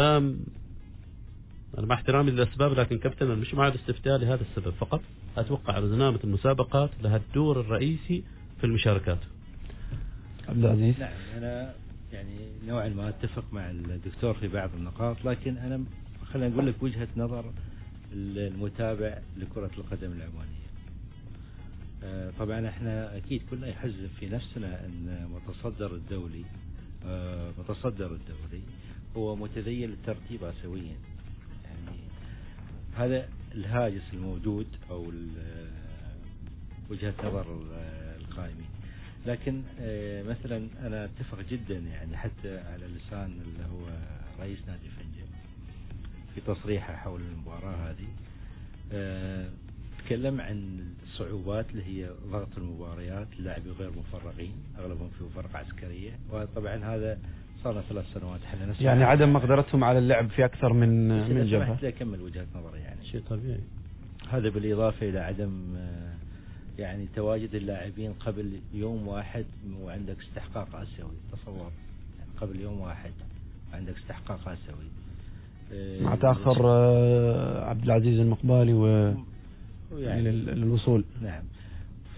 Speaker 5: أنا مع احترامي للأسباب، لكن كابتن أنا مش مع الاستفتاء لهذا السبب فقط. أتوقع رزنامة المسابقات لها الدور الرئيسي في المشاركات.
Speaker 4: عبد العزيز.
Speaker 6: نعم أنا يعني نوعا ما أتفق مع الدكتور في بعض النقاط، لكن أنا خلينا نقول لك وجهة نظر المتابع لكرة القدم العمانية. طبعا احنا اكيد كلنا يحزن في نفسنا ان متصدر الدولي متصدر الدوري هو متذيل الترتيب آسيويا، يعني هذا الهاجس الموجود او وجهة نظر القائمين. لكن مثلا انا اتفق جدا يعني حتى على لسان اللي هو رئيس نادي فنجا في تصريحه حول المباراة هذه، تكلم عن الصعوبات اللي هي ضغط المباريات، اللاعبين غير مفرغين اغلبهم في فرق عسكريه، وطبعا هذا صار لنا ثلاث سنوات احنا نسمع
Speaker 4: يعني عدم مقدرتهم على اللعب في اكثر من من جبهه.
Speaker 6: اكمل وجهه نظري يعني
Speaker 5: شيء طبيعي.
Speaker 6: هذا بالاضافه الى عدم يعني تواجد اللاعبين قبل يوم واحد وعندك استحقاق اسيوي. تصور يعني قبل يوم واحد عندك استحقاق اسيوي
Speaker 4: مع تاخر عبد العزيز المقبالي و يعني للوصول.
Speaker 6: نعم. ف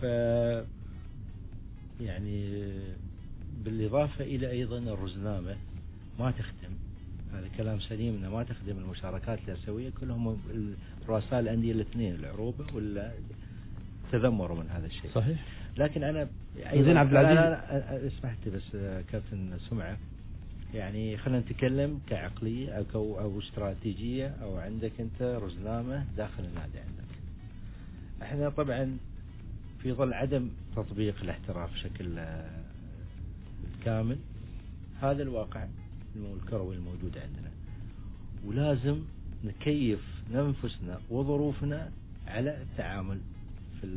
Speaker 6: يعني بالإضافة إلى أيضا الرزنامة ما تخدم، هذا كلام سليم، إنه ما تخدم المشاركات الآسيوية، كلهم رؤساء الأندية الاثنين العروبة ولا تذمروا من هذا الشيء.
Speaker 5: صحيح.
Speaker 6: لكن أنا
Speaker 4: زين عبد العزيز
Speaker 6: اسمحت بس كابتن سمعة، يعني خلينا نتكلم كعقلية أو أو استراتيجية، أو عندك أنت رزنامة داخل النادي عندك. احنا طبعا في ظل عدم تطبيق الاحتراف بشكل كامل، هذا الواقع الكروي الموجود عندنا، ولازم نكيف ننفسنا وظروفنا على التعامل في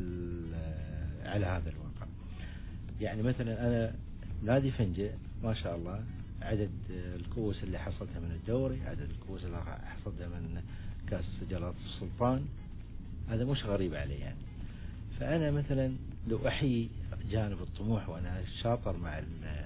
Speaker 6: على هذا الواقع. يعني مثلا انا نادي فنجة ما شاء الله عدد الكؤوس اللي حصلتها من الدوري، عدد الكؤوس اللي حصلتها من كأس جلالة السلطان، هذا مش غريب علي يعني. فأنا مثلا لو أحيي جانب الطموح وأنا شاطر مع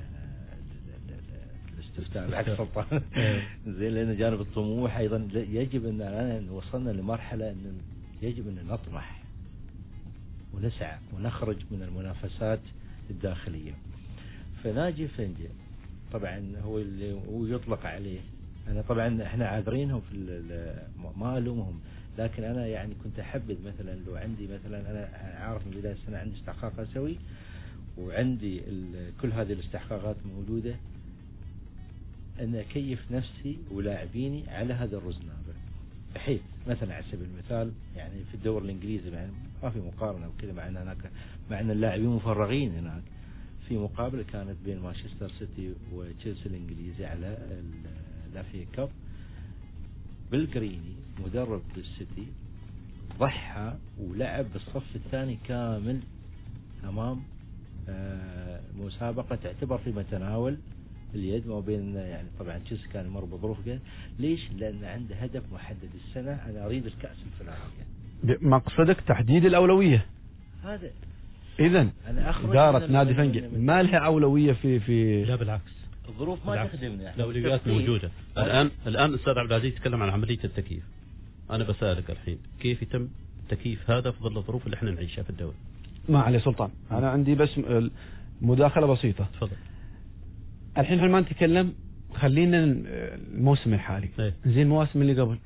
Speaker 6: الاستفتاء بعد السلطان زين، لأن جانب الطموح أيضا يجب أن أنا وصلنا لمرحلة أن يجب أن نطمح ونسعى ونخرج من المنافسات الداخلية. فناجي فنجة طبعا هو اللي هو يطلق عليه، أنا طبعا إحنا عاذرينهم في ما ألومهم، لكن أنا يعني كنت أحبذ مثلا لو عندي مثلا أنا عارف من بداية السنة عندي استحقاق أسوي وعندي كل هذه الاستحقاقات موجودة، أن أكيف نفسي ولاعبيني على هذا الرزنامة، بحيث مثلا على سبيل المثال يعني في الدوري الإنجليزي يعني ما في مقارنة وكذا، مع أن هناك مع أن اللاعبين مفرغين هناك، في مقابلة كانت بين مانشستر سيتي وتشيلسي الإنجليزي على الافي كاب، بالجريني مدرب السيتي ضحى ولعب بالصف الثاني كامل أمام مسابقة تعتبر في متناول اليد ما بين يعني طبعا تشيلسي كان يمر بظروف كده. ليش؟ لأن عنده هدف محدد السنة، أنا أريد الكأس الفلانية.
Speaker 4: مقصدك تحديد الأولوية.
Speaker 6: هذا
Speaker 4: إذا إدارة نادي فنجة ما لها أولوية في في
Speaker 5: لا بالعكس،
Speaker 6: الظروف ما تخدمنا،
Speaker 5: الأولويات موجودة. الآن الآن الأستاذ عبد العزيز يتكلم عن عملية التكييف، أنا بسألك الحين كيف يتم تكييف هذا في ظل الظروف اللي احنا نعيشها في الدولة؟
Speaker 4: ما علي سلطان، أنا عندي بس مداخلة بسيطة.
Speaker 5: تفضل.
Speaker 4: الحين احنا ما نتكلم، خلينا الموسم الحالي.
Speaker 5: ايه؟
Speaker 4: زين المواسم اللي قبل،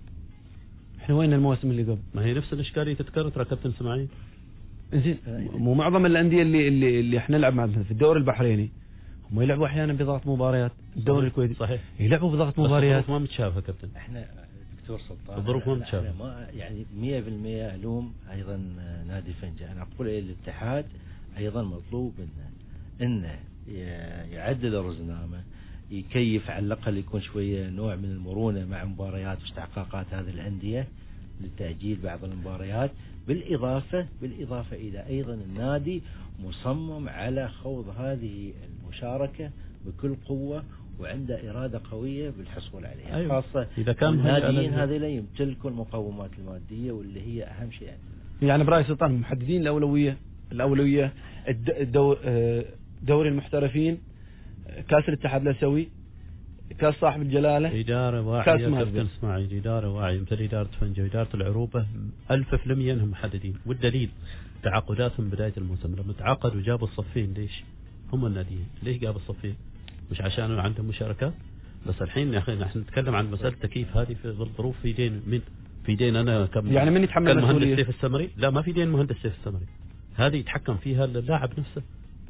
Speaker 4: احنا وين المواسم اللي قبل؟
Speaker 5: ما هي نفس الاشكاليه تتكرر ترى كابتن اسماعيل.
Speaker 4: زين مو معظم الانديه اللي اللي, اللي احنا نلعب معهم في الدوري البحريني هم يلعبوا احيانا بضغط مباريات، الدوري الكويتي
Speaker 5: صحيح
Speaker 4: يلعبوا بضغط مباريات.
Speaker 5: الظروف ما متشابهه كابتن.
Speaker 6: احنا دكتور سلطان
Speaker 5: الظروف ما متشابهه،
Speaker 6: ما يعني مية بالمية الوم ايضا نادي فنجة. انا اقول الاتحاد ايضا مطلوب منه انه يعدل الرزنامة، يكيف على الأقل يكون شوية نوع من المرونة مع مباريات واستحقاقات هذه الأندية لتأجيل بعض المباريات، بالإضافة بالإضافة إلى أيضا النادي مصمم على خوض هذه المشاركة بكل قوة وعنده إرادة قوية بالحصول عليها.
Speaker 5: أيوة.
Speaker 6: خاصة
Speaker 5: إذا كان
Speaker 6: الناديين هذه لا يمتلكوا المقومات المادية واللي هي أهم شيء يعني.
Speaker 4: يعني برأي سلطان محددين الأولوية الأولوية الدور دوري المحترفين، كاس الاتحاد الاسيوي، كاس صاحب الجلاله،
Speaker 5: اداره واعيه كابتن اسماعيل، اداره واعيه مثل اداره فنجة واداره العروبه ألف في المية انهم محددين، والدليل تعاقداتهم بدايه الموسم لما تعاقدوا جابوا الصفين. ليش؟ هم الناديين ليش جابوا الصفين؟ مش عشان عندهم مشاركات بس. الحين يا اخي نحن نتكلم عن مساله تكييف هذه في ظل ظروف في دين من في دين انا كم
Speaker 4: يعني من يتحمل
Speaker 5: المسؤوليه؟ مهندس سيف السمري؟ لا ما في دين مهندس سيف السمري، هذه يتحكم فيها اللاعب نفسه.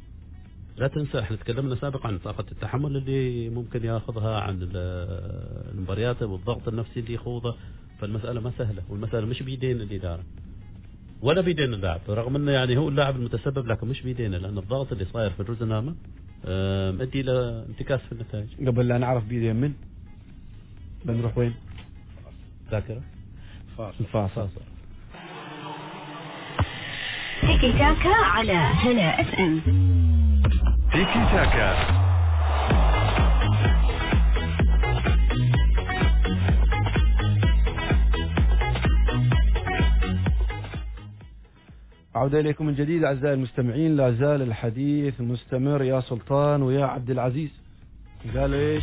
Speaker 5: لا تنسى احنا تكلمنا سابقا عن طاقة التحمل اللي ممكن ياخذها، عن المباريات والضغط النفسي اللي يخوضه، فالمسألة ما سهلة، والمسألة مش بيدين الإدارة ولا بيدين اللاعب، رغم انه يعني هو اللاعب المتسبب لكن مش بيدينه، لأن الضغط اللي صاير في الرزنامة مؤدي الى انتكاس في النتائج.
Speaker 4: قبل لا نعرف بيدين من بنروح وين؟
Speaker 5: ذاكرة
Speaker 4: فاصل فاصل
Speaker 1: تيكي تاكا على هنا اف ام.
Speaker 2: تيكي تاكا.
Speaker 4: عودة إليكم من جديد أعزائي المستمعين. لا زال الحديث مستمر يا سلطان ويا عبد العزيز. قالوا إيش؟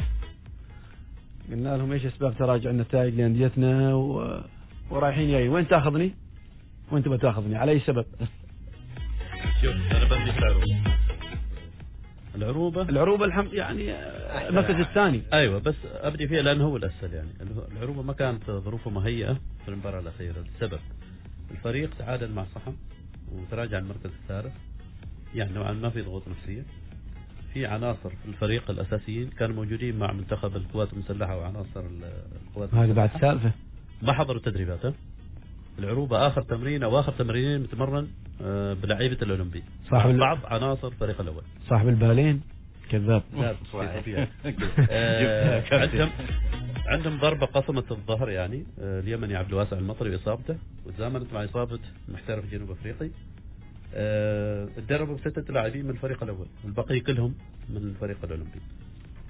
Speaker 4: قلنا لهم إيش أسباب تراجع النتائج لأنديتنا و... ورايحين جاي. وين تأخذني؟ وين تبغى تأخذني؟ على أي سبب؟
Speaker 5: شوف أنا بدي العروبة. العروبة
Speaker 4: العروبة الحمد يعني المركز الثاني.
Speaker 5: أيوة بس أبدي فيها لأنه هو الأسهل يعني. العروبة ما كانت ظروفه مهيئة في المباراة الأخيرة. السبب الفريق تعادل مع صحم وتراجع المركز الثالث، يعني نوعا ما في ضغوط نفسية. في عناصر في الفريق الأساسيين كانوا موجودين مع منتخب القوات المسلحة وعناصر القوات
Speaker 4: هذا بعد سالفة
Speaker 5: ما حضروا تدريباته. العروبة آخر تمرين أو آخر تمرينين متمرن بلعيبة الأولمبي صاحب بعض عناصر الفريق الأول.
Speaker 4: صاحب البالين كذاب.
Speaker 5: لا آه عندهم عندهم ضربة قصمت الظهر يعني. آه اليمني عبد الواسع المطري إصابته وتزامنت مع إصابة محترف جنوب أفريقي. آه تدربوا بستة لاعبين من الفريق الأول والبقية كلهم من الفريق الأولمبي.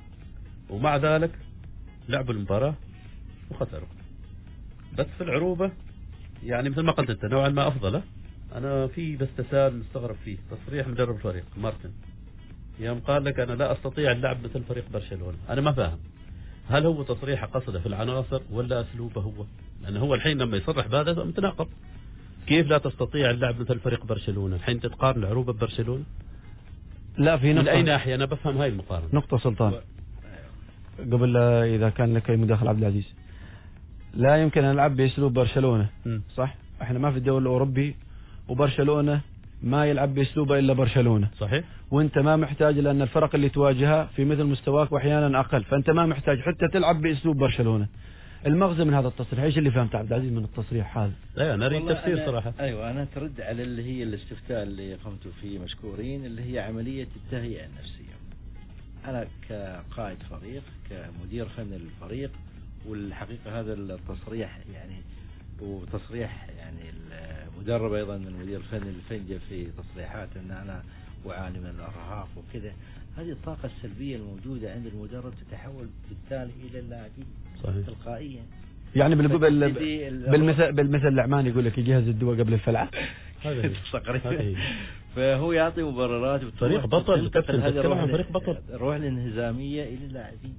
Speaker 5: ومع ذلك لعبوا المباراة وخسروا. بس في العروبة يعني مثل ما قلت انت نوعا ما افضل. انا في بس تساؤل مستغرب فيه، تصريح مدرب الفريق مارتن يوم قال لك انا لا استطيع اللعب مثل فريق برشلونة. انا ما فاهم هل هو تصريح قصده في العناصر ولا اسلوبه هو؟ لانه هو الحين لما يصرح بهذا متناقض. كيف لا تستطيع اللعب مثل فريق برشلونة؟ الحين تتقارن العروبة ببرشلونة؟
Speaker 4: لا في نقطة.
Speaker 5: من اي ناحية؟ انا بفهم هاي المقارنة.
Speaker 4: نقطة سلطان قبل اذا كان لك اي مداخل عبد العزيز. لا يمكن ان نلعب باسلوب برشلونة. م. صح؟ احنا ما في الدوري الاوروبي وبرشلونة ما يلعب باسلوبه الا برشلونة.
Speaker 5: صحيح.
Speaker 4: وانت ما محتاج لان الفرق اللي تواجهها في مثل مستواك واحيانا اقل، فانت ما محتاج حتى تلعب باسلوب برشلونة. المغزى من هذا التصريح ايش اللي فهمت عبد العزيز من التصريح هذا؟
Speaker 5: لا انا اريد تفسير صراحة.
Speaker 6: ايوه انا ترد على اللي هي الاستفتاء اللي قمتوا فيه مشكورين، اللي هي عملية التهيئة النفسية. انا كقائد فريق كمدير فن للفريق، والحقيقة هذا التصريح يعني وتصريح يعني المدرب ايضا من مدير فن الفنجة في تصريحاته ان انا اعاني من الارهاق وكذا. هذه الطاقة السلبية الموجودة عند المدرب تتحول بالتالي الى اللاعبين تلقائيا.
Speaker 4: يعني بالمثل بالمثل بالمثل العماني يقول لك يجهز الدواء قبل الفلعة.
Speaker 5: هذا
Speaker 6: تقريبا. فهو يعطي مبررات.
Speaker 5: فريق بطل كابتن، تتكلم عن فريق بطل.
Speaker 6: الروح الانهزامية الى اللاعبين.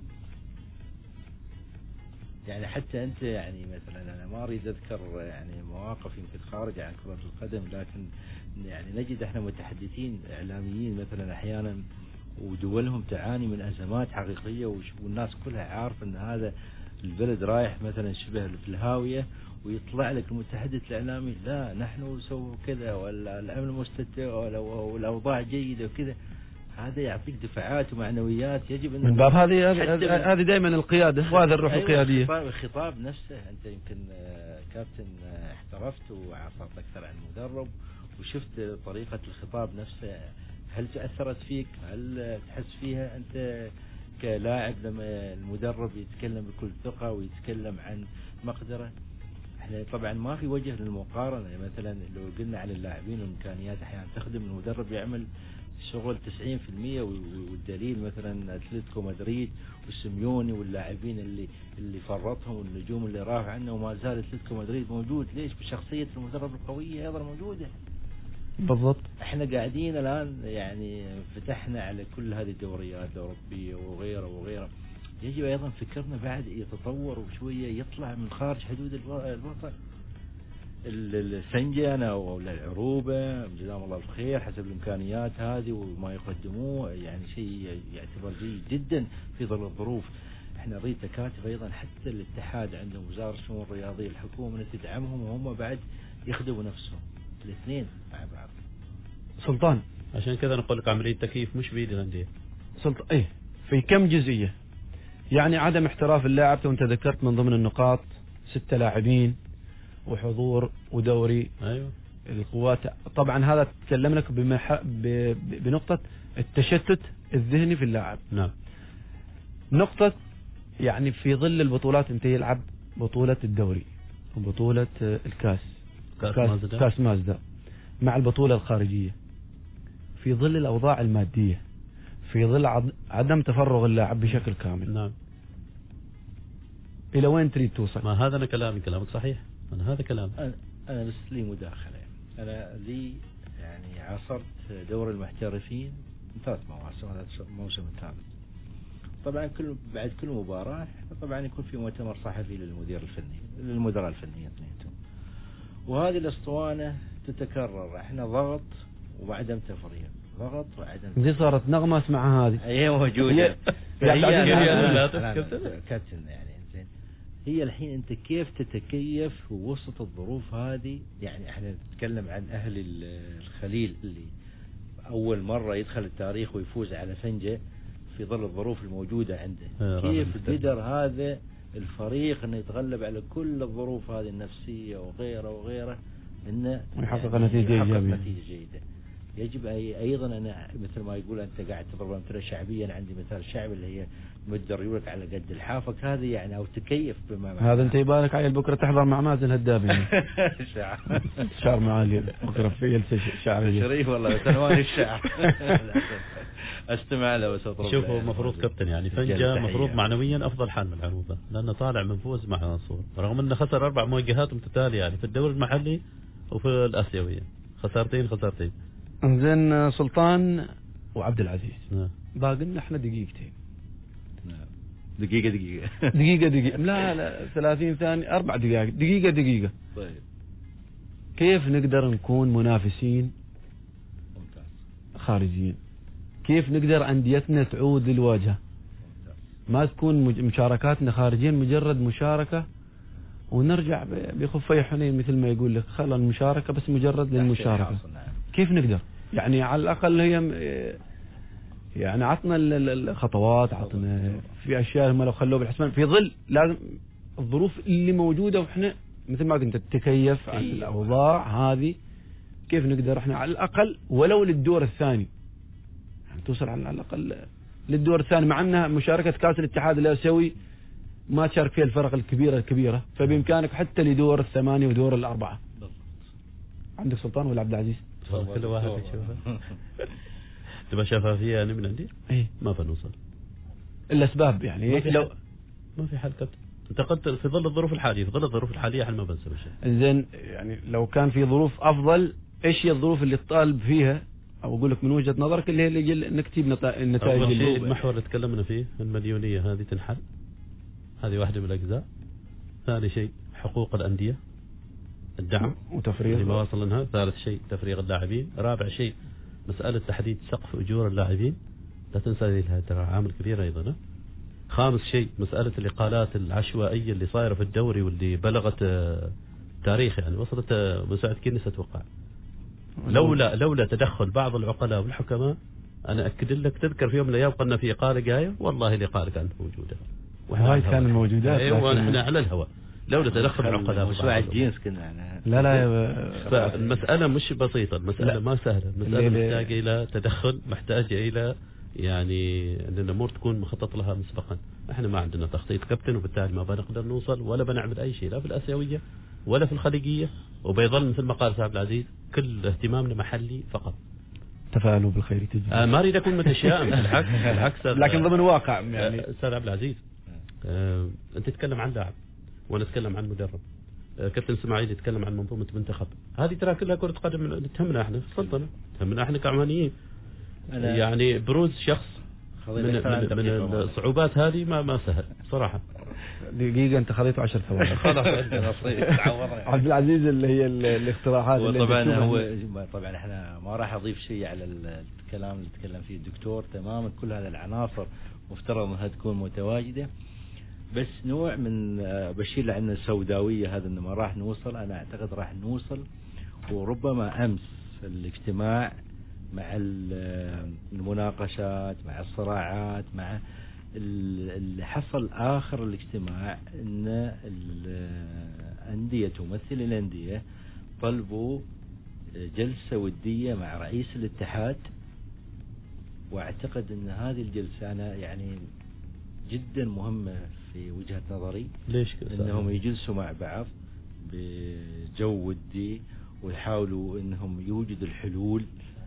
Speaker 6: يعني حتى أنت يعني مثلا أنا ما أريد أذكر يعني مواقف يمكن خارج عن كرة القدم، لكن يعني نجد إحنا متحدثين إعلاميين مثلا أحيانا ودولهم تعاني من أزمات حقيقية والناس كلها عارفة أن هذا البلد رايح مثلا شبه في الهاوية، ويطلع لك المتحدث الإعلامي لا نحن سووا كذا ولا الأمن مستتر والأوضاع جيدة وكذا. هذا يعطيك دفعات ومعنويات. يجب أن
Speaker 4: من باب هذه هذه دائما القيادة وهذا الروح
Speaker 6: أيوة
Speaker 4: القيادية.
Speaker 6: الخطاب, الخطاب نفسه. أنت يمكن كابتن احترفت وعصرت أكثر عن المدرب وشفت طريقة الخطاب نفسه، هل تأثرت فيك؟ هل تحس فيها أنت كلاعب لما المدرب يتكلم بكل ثقة ويتكلم عن مقدرة؟ احنا طبعا ما في وجه للمقارنة. مثلا لو قلنا على اللاعبين والإمكانيات أحيانا تخدم المدرب يعمل شغل تسعين بالمئة، والدليل مثلا أتلتيكو مدريد والسيميوني واللاعبين اللي اللي فرطهم والنجوم اللي راحوا عنه وما زال أتلتيكو مدريد موجود. ليش؟ بشخصية المدرب القوية أيضا موجودة.
Speaker 4: بالضبط.
Speaker 6: احنا قاعدين الآن يعني فتحنا على كل هذه الدوريات الأوروبية وغيرها وغيرها. يجب أيضا فكرنا بعد يتطور وشوية يطلع من خارج حدود الوطن. الفنجة أو العروبة جزاهم الله الخير حسب الإمكانيات هذه وما يقدموه يعني شيء يعتبر جيد جدا في ظل الظروف. احنا نريد تكاتف أيضا حتى الاتحاد عندهم وزارة الشؤون الرياضية الحكومة تدعمهم وهم بعد يخدموا نفسهم الاثنين مع بعض.
Speaker 4: سلطان
Speaker 5: عشان كذا نقول لك عملية تكييف مش بيد الأندية.
Speaker 4: سلطان ايه في كم جزئية؟ يعني عدم احتراف اللاعب، وانت ذكرت من ضمن النقاط ستة لاعبين وحضور ودوري.
Speaker 5: ايوه
Speaker 4: القوات. طبعا هذا تكلم لك بمح... ب... بنقطة التشتت الذهني في اللاعب.
Speaker 5: نعم.
Speaker 4: نقطة يعني في ظل البطولات انت يلعب بطولة الدوري وبطولة الكاس
Speaker 5: كاس,
Speaker 4: كاس
Speaker 5: مازدا.
Speaker 4: كاس مازدا مع البطولة الخارجية في ظل الأوضاع المادية، في ظل عد... عدم تفرغ اللاعب بشكل كامل.
Speaker 5: نعم.
Speaker 4: إلى وين تريد توصل؟
Speaker 5: ما هذا أنا كلامي كلامك صحيح. أنا هذا كلام.
Speaker 6: أنا, أنا بس لي مداخلة. أنا لي يعني عاصرت دور المحترفين ثلاث مواسم، هذا الموسم الثالث. طبعا كل بعد كل مباراة طبعا يكون في مؤتمر صحفي للمدير الفني للمدراء الفنيين اثنينهم، وهذه الاسطوانة تتكرر. احنا ضغط وعدم تفريغ، ضغط وعدم تفريغ.
Speaker 4: دي صارت نغمة اسمعها هذه.
Speaker 6: هي موجودة. كابتن يعني زين. هي الحين انت كيف تتكيف وسط الظروف هذه؟ يعني احنا نتكلم عن اهل الخليل اللي اول مرة يدخل التاريخ ويفوز على فنجة في ظل الظروف الموجودة عنده. كيف قدر هذا الفريق انه يتغلب على كل الظروف هذه النفسية وغيره وغيره انه
Speaker 4: يحقق
Speaker 6: يعني
Speaker 4: نتيجة
Speaker 6: يحقق
Speaker 4: إيجابية.
Speaker 6: نتيجة جيدة. يجب أي أيضا أنا مثل ما يقول أنت قاعد تضرب أمثلة شعبية، أنا عندي مثال شعبي اللي هي مدر يقولك على قد الحافك هذه يعني، أو تكيف بما معنى.
Speaker 4: هذا أنت يبالك عيل بكرة تحضر مع مازن هدابي
Speaker 6: شعر
Speaker 4: شعر معالي بكرة في جلسة شعرية
Speaker 6: شريف والله ثنوان الشعر استمع له وسأضرب.
Speaker 5: شوفوا المفروض كابتن يعني فنجة مفروض معنويا أفضل حال من العروبة، لأنه طالع من فوز مع ناصور رغم أنه خسر أربع مواجهات متتالية يعني في الدوري المحلي وفي الآسيوية، خسارتين خسارتين.
Speaker 4: انزين سلطان وعبد العزيز
Speaker 5: نعم.
Speaker 4: باقي لنا احنا دقيقتين.
Speaker 6: دقيقة دقيقة
Speaker 4: دقيقة دقيقة لا لا ثلاثين ثانية أربع دقائق دقيقة دقيقة.
Speaker 6: طيب
Speaker 4: كيف نقدر نكون منافسين خارجيين؟ كيف نقدر أنديتنا تعود للواجهة؟ ما تكون مشاركاتنا خارجيا مجرد مشاركة ونرجع بخفي حنين مثل ما يقول لك، خلى المشاركة بس مجرد للمشاركة. كيف نقدر يعني على الأقل هي يعني عطنا الخطوات، عطنا في أشياء هم لو خلوه بالحسبان في ظل لازم الظروف اللي موجودة، وإحنا مثل ما قلت تتكيف على الأوضاع هذه. كيف نقدر إحنا على الأقل ولو للدور الثاني يعني توصل على الأقل للدور الثاني، مع أنها مشاركة كأس الاتحاد الآسيوي ما تشارك فيها الفرق الكبيرة الكبيرة، فبإمكانك حتى لدور الثمانية ودور الأربعة. عندك سلطان ولا عبد العزيز؟
Speaker 5: كل واحد يشوفها. تبغى شفافية يعني من عندي؟
Speaker 4: إيه
Speaker 5: ما بنوصل.
Speaker 4: الأسباب يعني
Speaker 5: ما
Speaker 4: لو
Speaker 5: ما في حل كابتن. أنت قد في ظل الظروف الحالية، في ظل الظروف الحالية احنا ما بنسوي شيء.
Speaker 4: زين يعني لو كان في ظروف أفضل، إيش هي الظروف اللي تطالب فيها؟ أو أقول لك من وجهة نظرك اللي هي اللي نكتب النتائج.
Speaker 5: أول شيء المحور اللي تكلمنا فيه المليونية هذه تنحل، هذه واحدة من الأجزاء. ثاني شيء حقوق الأندية، الدعم
Speaker 4: وتفريغ
Speaker 5: اللي ما وصل لها. ثالث شيء تفريغ اللاعبين. رابع شيء مسألة تحديد سقف أجور اللاعبين، لا تنسى هذه ترى عامل كبير أيضا. خامس شيء مسألة الإقالات العشوائية اللي صايرة في الدوري واللي بلغت تاريخ يعني وصلت مساعد كنس أتوقع. لولا لولا تدخل بعض العقلاء والحكماء أنا أكد لك تذكر في يوم من الأيام قلنا في إقالة جاية، والله الإقالة كانت موجودة
Speaker 4: وهاي كان موجودات.
Speaker 5: أيوة ونحن على الهواء لولا تدخل العقلاء.
Speaker 6: مساعد جنس كنا
Speaker 4: لا لا
Speaker 5: فالمسألة مش بسيطة، المسألة ما سهلة، المسألة محتاجة إلى تدخل، محتاجة إلى يعني أن الأمور تكون مخطط لها مسبقا. احنا ما عندنا تخطيط كابتن، وبالتالي ما بنقدر نوصل ولا بنعمل أي شيء لا في الآسيوية ولا في الخليجية، وبيظل مثل ما قال عبد العزيز كل اهتمامنا محلي فقط.
Speaker 4: تفاءلوا بالخير تجي.
Speaker 5: آه ما اريد اكون متشائم، بالعكس بالعكس
Speaker 4: لكن ضمن واقع يعني.
Speaker 5: استاذ عبد العزيز آه انت تتكلم عن لاعب وانا اتكلم عن مدرب. آه كابتن اسماعيل يتكلم عن منظومه منتخب، هذه ترى كلها كره قدم تهمنا احنا في السلطنه، تهمنا احنا كعمانيين. يعني بروز شخص من, من, من الصعوبات هذه ما ما سهل صراحه.
Speaker 4: دقيقة أنت خذيته عشر ثواني.
Speaker 5: خلاص عندنا نصيب.
Speaker 4: عبد العزيز اللي هي الاقتراحات اللي
Speaker 6: طبعا هو طبعا احنا ما راح اضيف شيء على الكلام اللي تكلم فيه الدكتور تماما. كل هذه العناصر مفترض انها تكون متواجدة، بس نوع من بشير لعنا السوداوية هذا انه ما راح نوصل. انا اعتقد راح نوصل، وربما امس الاجتماع مع المناقشات مع الصراعات مع اللي حصل آخر الاجتماع أن الأندية تمثل الأندية طلبوا جلسة ودية مع رئيس الاتحاد، واعتقد أن هذه الجلسة أنا يعني جدا مهمة في وجهة نظري.
Speaker 5: ليش
Speaker 6: أنهم يجلسوا مع بعض بجو ودي ويحاولوا أنهم يوجدوا الحلول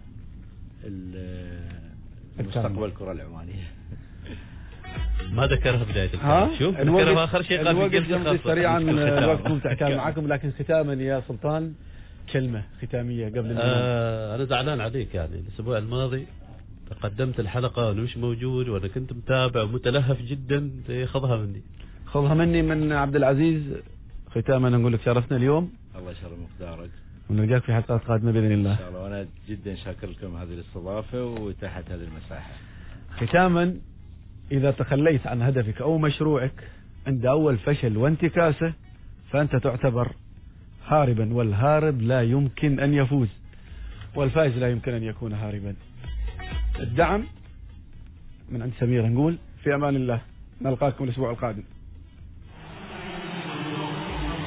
Speaker 6: المستقبل الكرة العمانية.
Speaker 5: ما ذكرها بداية الكلام، شوف ذكرها آخر شيء قال
Speaker 4: الوقت جمعي سريعا. الوقت ممتع كان معكم، لكن ختاما يا سلطان كلمة ختامية قبل
Speaker 5: آه أنا زعلان عليك يعني. الأسبوع الماضي قدمت الحلقة وأنا مش موجود وأنا كنت متابع ومتلهف جدا، خذها مني
Speaker 4: خذها مني من عبد العزيز. ختاما نقول لك شرفنا اليوم،
Speaker 6: الله يشرف مقدارك،
Speaker 4: ونلقاك في حلقات قادمة بإذن الله
Speaker 6: إن شاء الله. وأنا جدا شاكر لكم هذه الاستضافة وإتاحة هذه المساحة.
Speaker 4: ختاما، إذا تخليت عن هدفك أو مشروعك عند أول فشل وانتكاسة فأنت تعتبر هاربا، والهارب لا يمكن أن يفوز، والفائز لا يمكن أن يكون هاربا. الدعم من عند سميرة. نقول في أمان الله، نلقاكم الأسبوع القادم.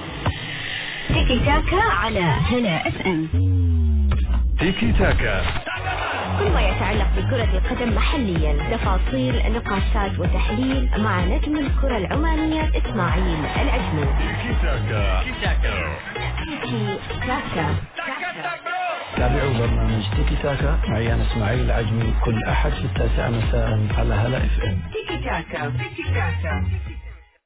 Speaker 1: تيكي تاكا على هنا اف ام.
Speaker 2: تيكي تاكا
Speaker 1: كل ما يتعلق بكرة القدم محليا، تفاصيل، نقاشات وتحليل مع نجم الكرة العمانية إسماعيل العجمي.
Speaker 2: تيكي تاكا.
Speaker 1: تيكي تاكا.
Speaker 3: تابعوا برنامج تيكي تاكا معي أنا إسماعيل العجمي كل أحد في التاسعة مساء على هلا اف ام.
Speaker 1: تيكي تاكا. تيكي تاكا.